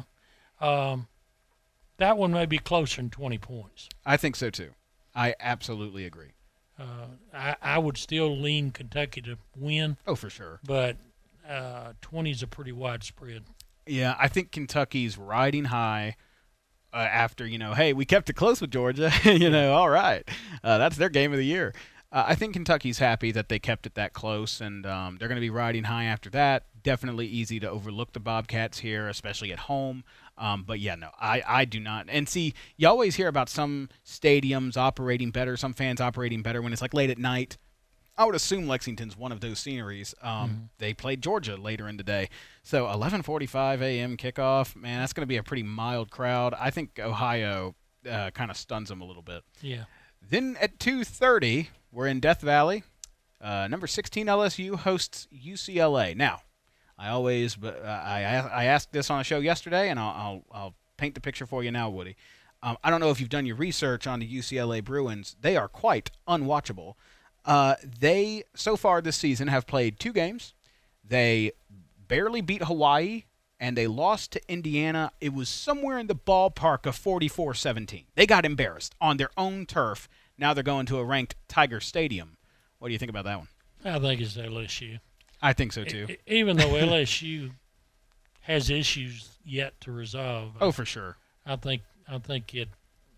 Um, that one may be closer than twenty points. I think so, too. I absolutely agree. Uh, I, I would still lean Kentucky to win. Oh, for sure. But uh, twenty is a pretty wide spread. Yeah, I think Kentucky's riding high uh, after, you know, hey, we kept it close with Georgia. you know, all right. Uh, that's their game of the year. Uh, I think Kentucky's happy that they kept it that close, and um, they're going to be riding high after that. Definitely easy to overlook the Bobcats here, especially at home. Um, but, yeah, no, I, I do not. And, see, you always hear about some stadiums operating better, some fans operating better when it's, like, late at night. I would assume Lexington's one of those sceneries. Um, mm-hmm. They played Georgia later in the day. So eleven forty-five a.m. kickoff, man, that's going to be a pretty mild crowd. I think Ohio uh, kind of stuns them a little bit. Yeah. Then at two thirty, we're in Death Valley. Uh, number sixteen L S U hosts U C L A. Now, I always, but uh, I I asked this on a show yesterday, and I'll I'll, I'll paint the picture for you now, Woody. Um, I don't know if you've done your research on the U C L A Bruins. They are quite unwatchable. Uh, they so far this season have played two games. They barely beat Hawaii, and they lost to Indiana. It was somewhere in the ballpark of forty-four seventeen. They got embarrassed on their own turf. Now they're going to a ranked Tiger Stadium. What do you think about that one? I think it's L S U. I think so, too. I, even though L S U has issues yet to resolve. Oh, for sure. I think I think it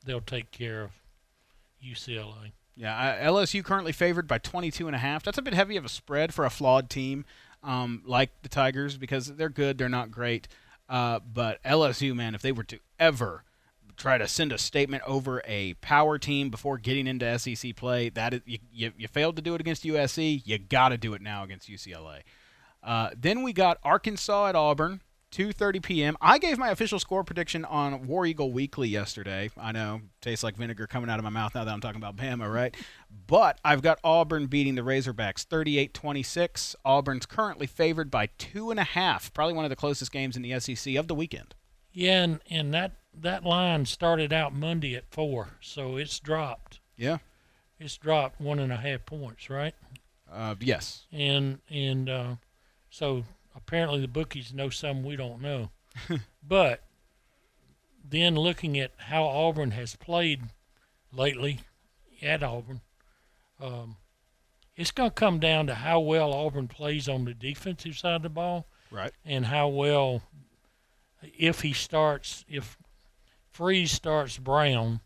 they'll take care of U C L A. Yeah, I, L S U currently favored by twenty-two and a half. That's a bit heavy of a spread for a flawed team um, like the Tigers because they're good, they're not great. Uh, but L S U, man, if they were to ever try to send a statement over a power team before getting into S E C play, that is, you, you, you failed to do it against U S C, you got to do it now against U C L A. Uh, then we got Arkansas at Auburn. two thirty p.m. I gave my official score prediction on War Eagle Weekly yesterday. I know, tastes like vinegar coming out of my mouth now that I'm talking about Bama, right? But I've got Auburn beating the Razorbacks thirty-eight twenty-six. Auburn's currently favored by two and a half. Probably one of the closest games in the S E C of the weekend. Yeah, and, and that, that line started out Monday at four, so it's dropped. Yeah. It's dropped one and a half points, right? Uh, yes. And, and uh, so – apparently the bookies know something we don't know. But then looking at how Auburn has played lately at Auburn, um, it's going to come down to how well Auburn plays on the defensive side of the ball. Right. And how well, if he starts, if Freeze starts Brown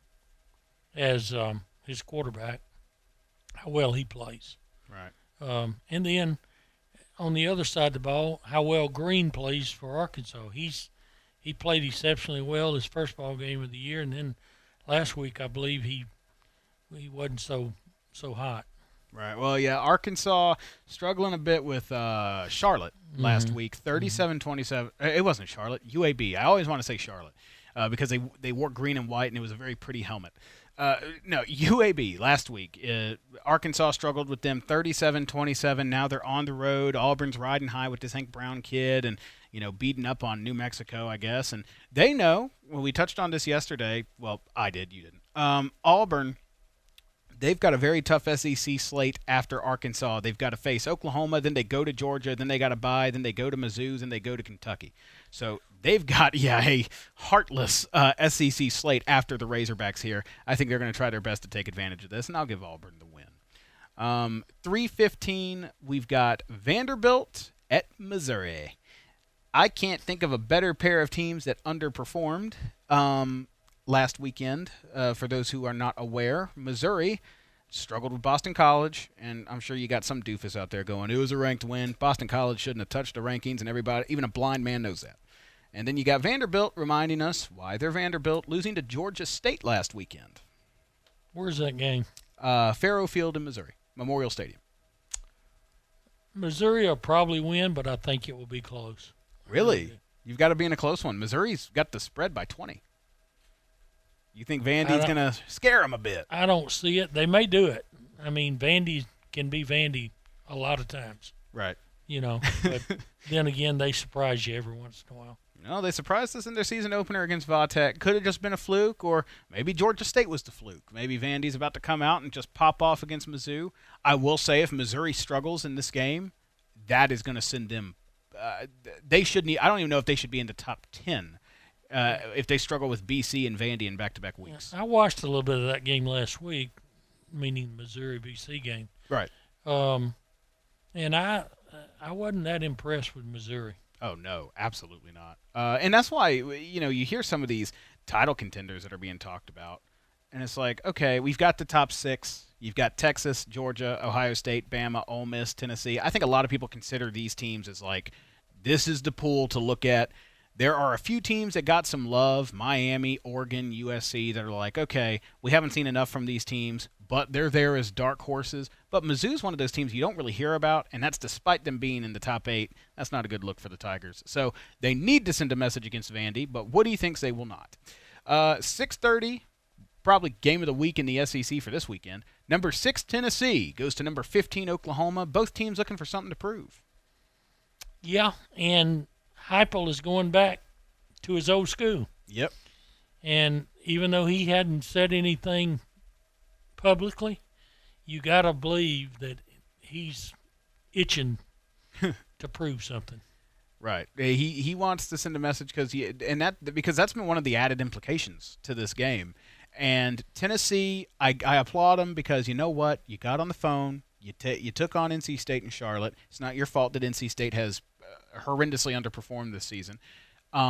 as um, his quarterback, how well he plays. Right. Um, and then on the other side of the ball, how well Green plays for Arkansas. He's he played exceptionally well his first ball game of the year, and then last week I believe he he wasn't so so hot. Right. Well, yeah, Arkansas struggling a bit with uh, Charlotte last Mhm. week, thirty-seven twenty-seven. It wasn't Charlotte, U A B. I always want to say Charlotte uh, because they they wore green and white, and it was a very pretty helmet. Uh, no, U A B last week. Uh, Arkansas struggled with them thirty-seven twenty-seven. Now they're on the road. Auburn's riding high with this Hank Brown kid and, you know, beating up on New Mexico, I guess. And they know, well, we touched on this yesterday. Well, I did. You didn't. Um, Auburn, they've got a very tough S E C slate after Arkansas. They've got to face Oklahoma, then they go to Georgia, then they got to bye, then they go to Mizzou, then they go to Kentucky. So they've got, yeah, a heartless uh, S E C slate after the Razorbacks here. I think they're going to try their best to take advantage of this, and I'll give Auburn the win. Um, three fifteen, we've got Vanderbilt at Missouri. I can't think of a better pair of teams that underperformed um, last weekend. Uh, for those who are not aware, Missouri struggled with Boston College, and I'm sure you got some doofus out there going, it was a ranked win. Boston College shouldn't have touched the rankings, and everybody, even a blind man knows that. And then you got Vanderbilt reminding us why they're Vanderbilt, losing to Georgia State last weekend. Where's that game? Uh, Faro Field in Missouri, Memorial Stadium. Missouri will probably win, but I think it will be close. Really? You've got to be in a close one. Missouri's got the spread by twenty. You think Vandy's going to scare them a bit? I don't see it. They may do it. I mean, Vandy can be Vandy a lot of times. Right. You know, but then again, they surprise you every once in a while. No, they surprised us in their season opener against Vautech. Could have just been a fluke, or maybe Georgia State was the fluke. Maybe Vandy's about to come out and just pop off against Mizzou. I will say if Missouri struggles in this game, that is going to send them uh, – they shouldn't – I don't even know if they should be in the top ten uh, if they struggle with B C and Vandy in back-to-back weeks. I watched a little bit of that game last week, meaning the Missouri-B C game. Right. Um, and I I wasn't that impressed with Missouri. Oh, no, absolutely not. Uh, and that's why, you know, you hear some of these title contenders that are being talked about, and it's like, okay, we've got the top six. You've got Texas, Georgia, Ohio State, Bama, Ole Miss, Tennessee. I think a lot of people consider these teams as like, this is the pool to look at. There are a few teams that got some love, Miami, Oregon, U S C, that are like, okay, we haven't seen enough from these teams, but they're there as dark horses. But Mizzou's one of those teams you don't really hear about, and that's despite them being in the top eight. That's not a good look for the Tigers. So they need to send a message against Vandy, but Woody thinks they will not. Uh, six thirty, probably game of the week in the S E C for this weekend. Number six, Tennessee, goes to number fifteen, Oklahoma. Both teams looking for something to prove. Yeah, and Heupel is going back to his old school. Yep. And even though he hadn't said anything publicly, you got to believe that he's itching to prove something. Right. He he wants to send a message because he and that because that's been one of the added implications to this game. And Tennessee, I, I applaud them because you know what? You got on the phone. You t- you took on N C State and Charlotte. It's not your fault that N C State has uh, horrendously underperformed this season. Um,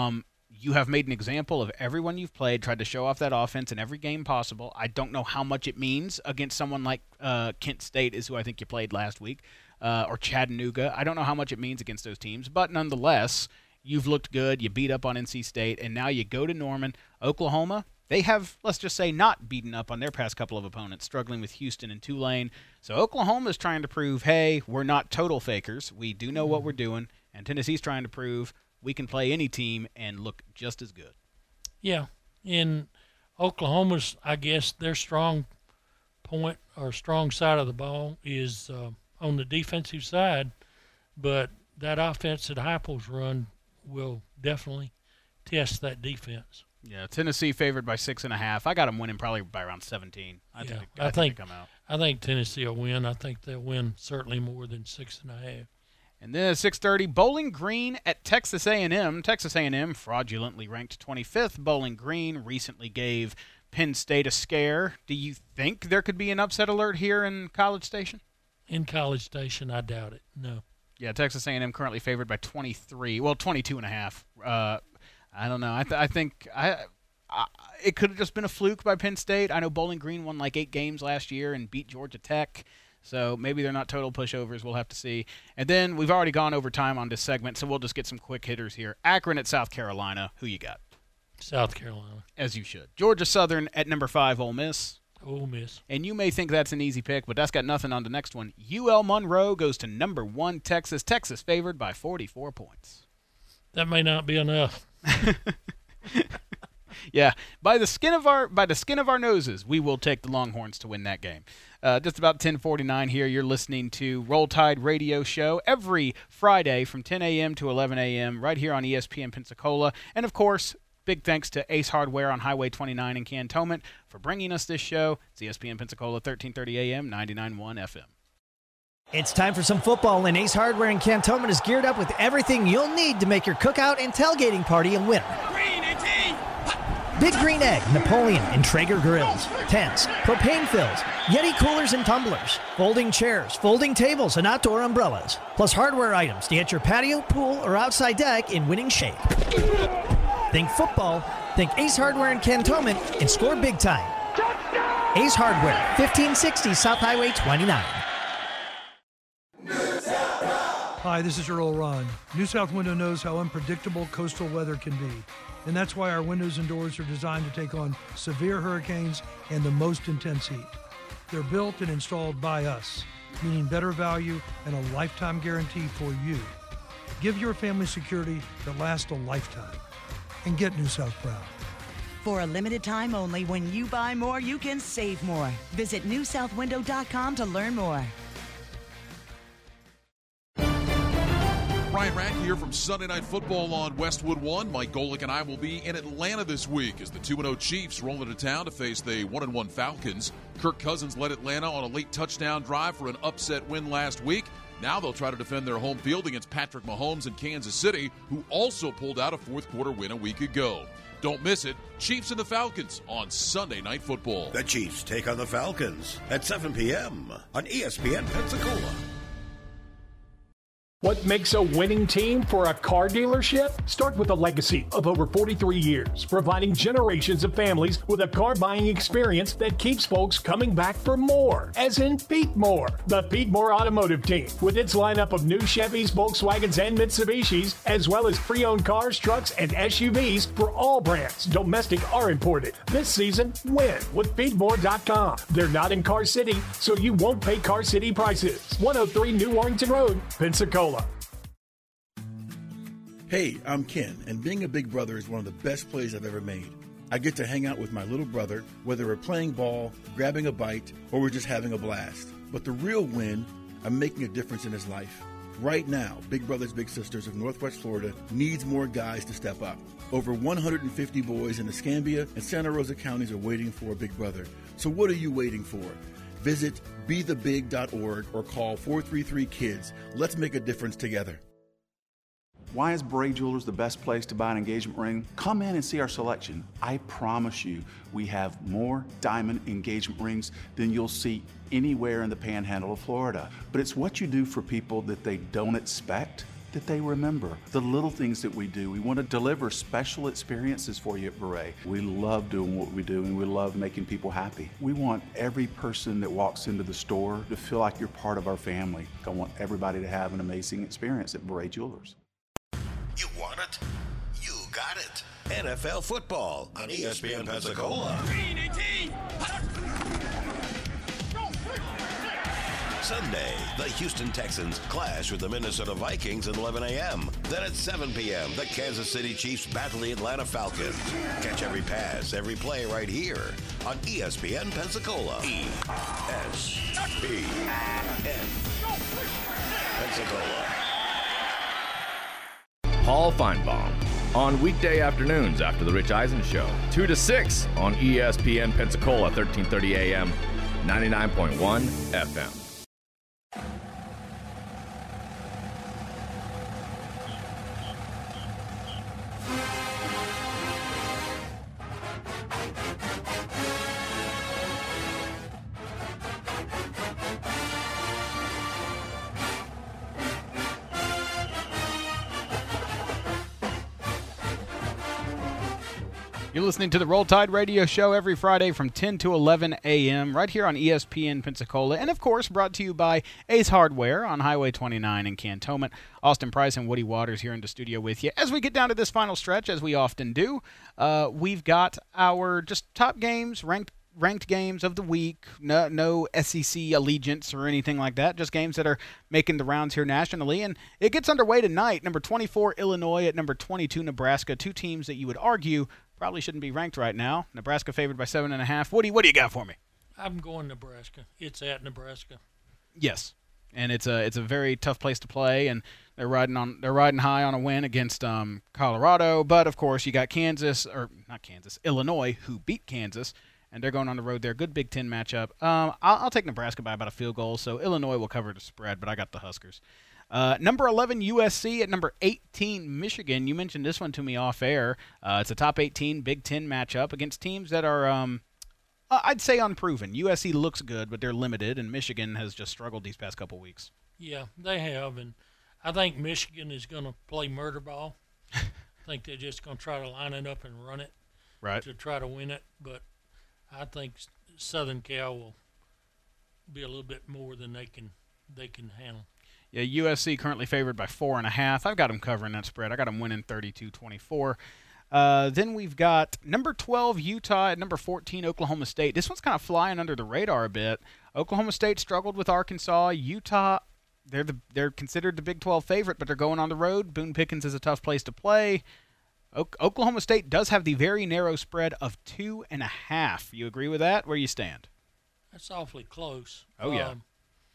you have made an example of everyone you've played, tried to show off that offense in every game possible. I don't know how much it means against someone like uh, Kent State is who I think you played last week, uh, or Chattanooga. I don't know how much it means against those teams, but nonetheless, you've looked good. You beat up on N C State, and now you go to Norman. Oklahoma, they have, let's just say, not beaten up on their past couple of opponents, struggling with Houston and Tulane. So Oklahoma is trying to prove, hey, we're not total fakers. We do know what we're doing. And Tennessee's trying to prove we can play any team and look just as good. Yeah. In Oklahoma's, I guess, their strong point or strong side of the ball is uh, on the defensive side, but that offense that Heupel's run will definitely test that defense. Yeah, Tennessee favored by six and a half. I got them winning probably by around seventeen. I yeah, think, I, I think, think they come out. I think Tennessee will win. I think they'll win certainly more than six and a half. And then at six thirty, Bowling Green at Texas A and M. Texas A and M, fraudulently ranked twenty-fifth. Bowling Green recently gave Penn State a scare. Do you think there could be an upset alert here in College Station? In College Station, I doubt it. No. Yeah, Texas A and M currently favored by twenty-three. Well, twenty-two and a half. Uh, I don't know. I, th- I think I, I it could have just been a fluke by Penn State. I know Bowling Green won like eight games last year and beat Georgia Tech. So maybe they're not total pushovers. We'll have to see. And then we've already gone over time on this segment, so we'll just get some quick hitters here. Akron at South Carolina. Who you got? South Carolina. As you should. Georgia Southern at number five, Ole Miss. Ole Miss. And you may think that's an easy pick, but that's got nothing on the next one. U L Monroe goes to number one, Texas. Texas favored by forty-four points. That may not be enough. Yeah, by the skin of our by the skin of our noses, we will take the Longhorns to win that game. Uh, just about ten forty-nine here. You're listening to Roll Tide Radio Show every Friday from ten a.m. to eleven a.m. right here on E S P N Pensacola. And, of course, big thanks to Ace Hardware on Highway twenty-nine in Cantonment for bringing us this show. It's E S P N Pensacola, thirteen thirty a.m., ninety-nine point one F M. It's time for some football, and Ace Hardware in Cantonment is geared up with everything you'll need to make your cookout and tailgating party a winner. Green and tea! Big Green Egg, Napoleon, and Traeger grills, tents, propane fills, Yeti coolers and tumblers, folding chairs, folding tables, and outdoor umbrellas, plus hardware items to get your patio, pool, or outside deck in winning shape. Think football, think Ace Hardware in Cantonment, and score big time. Ace Hardware, fifteen sixty South Highway twenty-nine. Hi, this is Earl Ron. New South Window knows how unpredictable coastal weather can be, and that's why our windows and doors are designed to take on severe hurricanes and the most intense heat. They're built and installed by us, meaning better value and a lifetime guarantee for you. Give your family security that lasts a lifetime, and get New South proud. For a limited time only, when you buy more, you can save more. Visit new south window dot com to learn more. Ryan Rack here from Sunday Night Football on Westwood One. Mike Golick and I will be in Atlanta this week as the two and oh Chiefs roll into town to face the one and one Falcons. Kirk Cousins led Atlanta on a late touchdown drive for an upset win last week. Now they'll try to defend their home field against Patrick Mahomes in Kansas City, who also pulled out a fourth quarter win a week ago. Don't miss it. Chiefs and the Falcons on Sunday Night Football. The Chiefs take on the Falcons at seven p.m. on E S P N Pensacola. What makes a winning team for a car dealership? Start with a legacy of over forty-three years, providing generations of families with a car buying experience that keeps folks coming back for more, as in Pete Moore. The Pete Moore Automotive Team, with its lineup of new Chevys, Volkswagens, and Mitsubishis, as well as pre-owned cars, trucks, and S U Vs for all brands, domestic or imported. This season, win with Pete Moore dot com. They're not in Car City, so you won't pay Car City prices. one oh three New Warrington Road, Pensacola. Hey, I'm Ken, and being a big brother is one of the best plays I've ever made. I get to hang out with my little brother, whether we're playing ball, grabbing a bite, or we're just having a blast. But the real win, I'm making a difference in his life. Right now, Big Brothers Big Sisters of Northwest Florida needs more guys to step up. Over one hundred fifty boys in Escambia and Santa Rosa counties are waiting for a big brother. So what are you waiting for? Visit be the big dot org or call four three three KIDS. Let's make a difference together. Why is Bray Jewelers the best place to buy an engagement ring? Come in and see our selection. I promise you, we have more diamond engagement rings than you'll see anywhere in the panhandle of Florida. But it's what you do for people that they don't expect that they remember. The little things that we do. We want to deliver special experiences for you at Beret. We love doing what we do, and we love making people happy. We want every person that walks into the store to feel like you're part of our family. I want everybody to have an amazing experience at Beret Jewelers. You want it? You got it. N F L football on E S P N Pensacola. Sunday, the Houston Texans clash with the Minnesota Vikings at eleven a.m. Then at seven p.m., the Kansas City Chiefs battle the Atlanta Falcons. Catch every pass, every play right here on E S P N Pensacola. E S P N Pensacola. Paul Feinbaum on weekday afternoons after the Rich Eisen Show, two to six on E S P N Pensacola, thirteen thirty a.m., ninety-nine point one F M. You're listening to the Roll Tide Radio Show every Friday from ten to eleven a.m. right here on E S P N Pensacola, and of course brought to you by Ace Hardware on Highway twenty-nine in Cantonment. Austin Price and Woody Waters here in the studio with you. As we get down to this final stretch, as we often do, uh, we've got our just top games, ranked ranked games of the week. No, no S E C allegiance or anything like that. Just games that are making the rounds here nationally. And it gets underway tonight. Number twenty-four, Illinois at number twenty-two, Nebraska. Two teams that you would argue probably shouldn't be ranked right now. Nebraska favored by seven and a half. Woody, what do you got for me? I'm going Nebraska. It's at Nebraska. Yes, and it's a it's a very tough place to play, and they're riding on they're riding high on a win against um, Colorado. But of course, you got Kansas or not Kansas, Illinois, who beat Kansas, and they're going on the road there. Good Big Ten matchup. Um, I'll, I'll take Nebraska by about a field goal, so Illinois will cover the spread, but I got the Huskers. Uh, number eleven, U S C at number eighteen, Michigan. You mentioned this one to me off air. Uh, it's a top eighteen Big Ten matchup against teams that are, um, I'd say, unproven. U S C looks good, but they're limited, and Michigan has just struggled these past couple weeks. Yeah, they have, and I think Michigan is going to play murder ball. I think they're just going to try to line it up and run it right to try to win it, but I think Southern Cal will be a little bit more than they can they can handle. Yeah, U S C currently favored by four and a half. I've got them covering that spread. I got them winning thirty-two twenty-four. Uh, then we've got number twelve, Utah, at number fourteen, Oklahoma State. This one's kind of flying under the radar a bit. Oklahoma State struggled with Arkansas. Utah, they're the they're considered the Big twelve favorite, but they're going on the road. Boone Pickens is a tough place to play. O- Oklahoma State does have the very narrow spread of two and a half. You agree with that? Where you stand? That's awfully close. Oh, yeah. Um,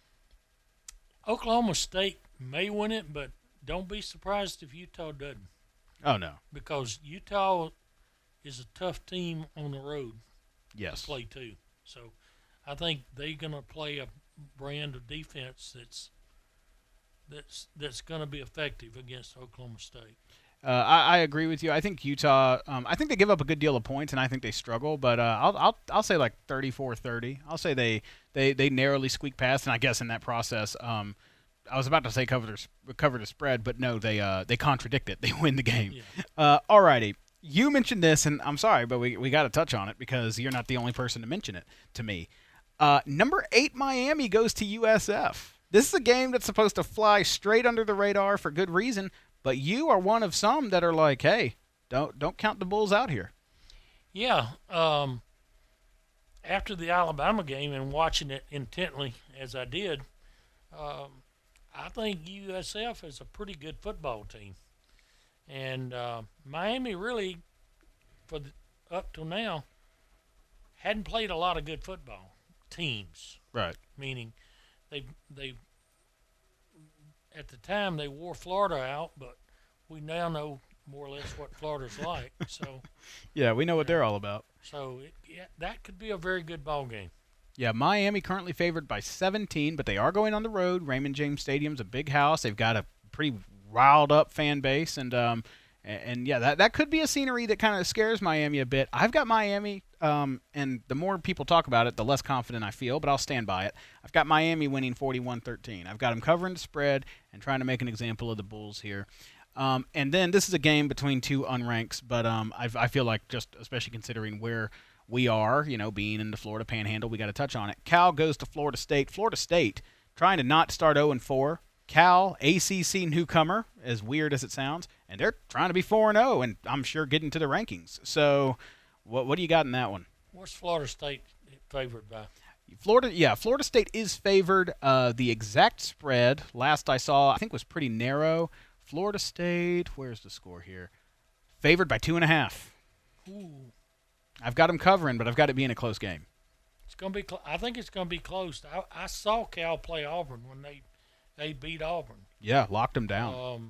Oklahoma State may win it, but don't be surprised if Utah doesn't. Oh, no. Because Utah is a tough team on the road yes. to play too. So I think they're going to play a brand of defense that's that's that's going to be effective against Oklahoma State. Uh, I, I agree with you. I think Utah. Um, I think they give up a good deal of points, and I think they struggle. But uh, I'll I'll I'll say like thirty-four thirty. I'll say they, they, they narrowly squeak past, and I guess in that process, um, I was about to say cover the cover the spread, but no, they uh they contradict it. They win the game. Yeah. Uh, alrighty. You mentioned this, and I'm sorry, but we we got to touch on it because you're not the only person to mention it to me. Uh, number eight, Miami goes to U S F. This is a game that's supposed to fly straight under the radar for good reason. But you are one of some that are like, hey, don't don't count the Bulls out here. Yeah. Um, after the Alabama game and watching it intently as I did, um, I think U S F is a pretty good football team. And uh, Miami really, for the, up till now, hadn't played a lot of good football teams. Right. Meaning they they at the time they wore Florida out, but we now know more or less what Florida's like. So yeah, we know what they're all about. So it, yeah, that could be a very good ball game. Yeah, Miami currently favored by seventeen, but they are going on the road. Raymond James Stadium's a big house. They've got a pretty riled up fan base, and um, and, and yeah, that that could be a scenery that kind of scares Miami a bit. I've got Miami um, and the more people talk about it, the less confident I feel, but I'll stand by it. I've got Miami winning forty-one thirteen. I've got them covering the spread and trying to make an example of the Bulls here. Um, and then this is a game between two unranks, but um, I've, I feel like just especially considering where we are, you know, being in the Florida Panhandle, we got to touch on it. Cal goes to Florida State. Florida State trying to not start oh and four. Cal, A C C newcomer, as weird as it sounds, and they're trying to be four and oh, and I'm sure getting to the rankings. So what what do you got in that one? What's Florida State favored by? Florida, yeah, Florida State is favored. Uh, the exact spread, last I saw, I think was pretty narrow. Florida State, where's the score here? Favored by two and a half. Ooh. I've got them covering, but I've got it being a close game. It's gonna be. Cl- I think it's gonna be close. I, I saw Cal play Auburn when they they beat Auburn. Yeah, locked them down. Um,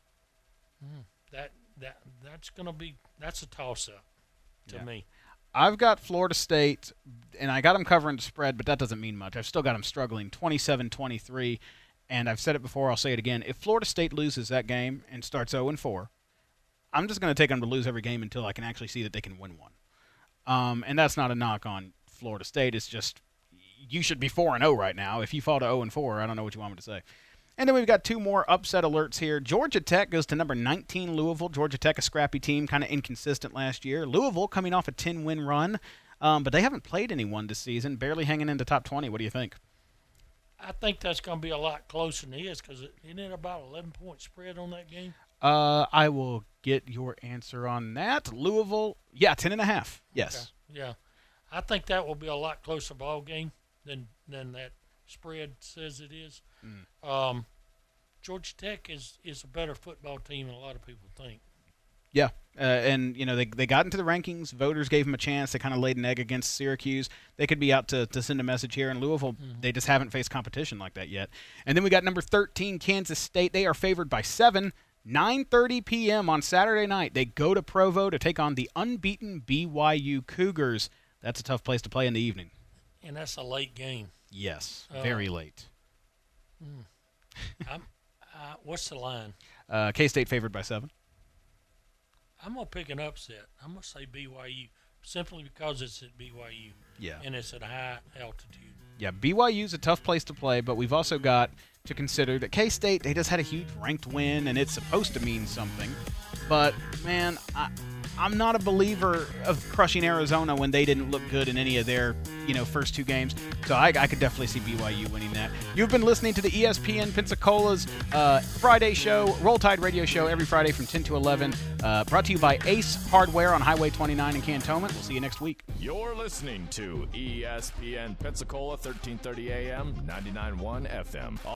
that that that's gonna be that's a toss up to yeah. me. I've got Florida State, and I got them covering the spread, but that doesn't mean much. I've still got them struggling, twenty-seven twenty-three, and I've said it before, I'll say it again. If Florida State loses that game and starts oh and four, I'm just going to take them to lose every game until I can actually see that they can win one. Um, and that's not a knock on Florida State. It's just you should be four and oh right now. If you fall to oh and four, I don't know what you want me to say. And then we've got two more upset alerts here. Georgia Tech goes to number nineteen, Louisville. Georgia Tech, a scrappy team, kind of inconsistent last year. Louisville coming off a ten-win run, um, but they haven't played anyone this season, barely hanging in the top twenty. What do you think? I think that's going to be a lot closer than it is because isn't it about eleven-point spread on that game? Uh, I will get your answer on that. Louisville, yeah, ten and a half. Yes. Okay. Yeah. I think that will be a lot closer ball game than than that spread says it is. Mm. Um, Georgia Tech is, is a better football team than a lot of people think. Yeah, uh, and, you know, they they got into the rankings. Voters gave them a chance. They kind of laid an egg against Syracuse. They could be out to, to send a message here. In Louisville, mm-hmm. they just haven't faced competition like that yet. And then we got number thirteen, Kansas State. They are favored by seven. nine thirty p.m. on Saturday night. They go to Provo to take on the unbeaten B Y U Cougars. That's a tough place to play in the evening. And that's a late game. Yes, very uh, late. Hmm. I'm, uh, what's the line? Uh, K-State favored by seven. I'm going to pick an upset. I'm going to say B Y U simply because it's at B Y U. Yeah. And it's at high altitude. Yeah, B Y U's a tough place to play, but we've also got to consider that K-State, they just had a huge ranked win, and it's supposed to mean something. But, man, I, I'm not a believer of crushing Arizona when they didn't look good in any of their, you know, first two games. So I, I could definitely see B Y U winning that. You've been listening to the E S P N Pensacola's uh, Friday show, Roll Tide radio show every Friday from ten to eleven, uh, brought to you by Ace Hardware on Highway twenty-nine in Cantonment. We'll see you next week. You're listening to E S P N Pensacola, thirteen thirty A M, ninety-nine point one F M.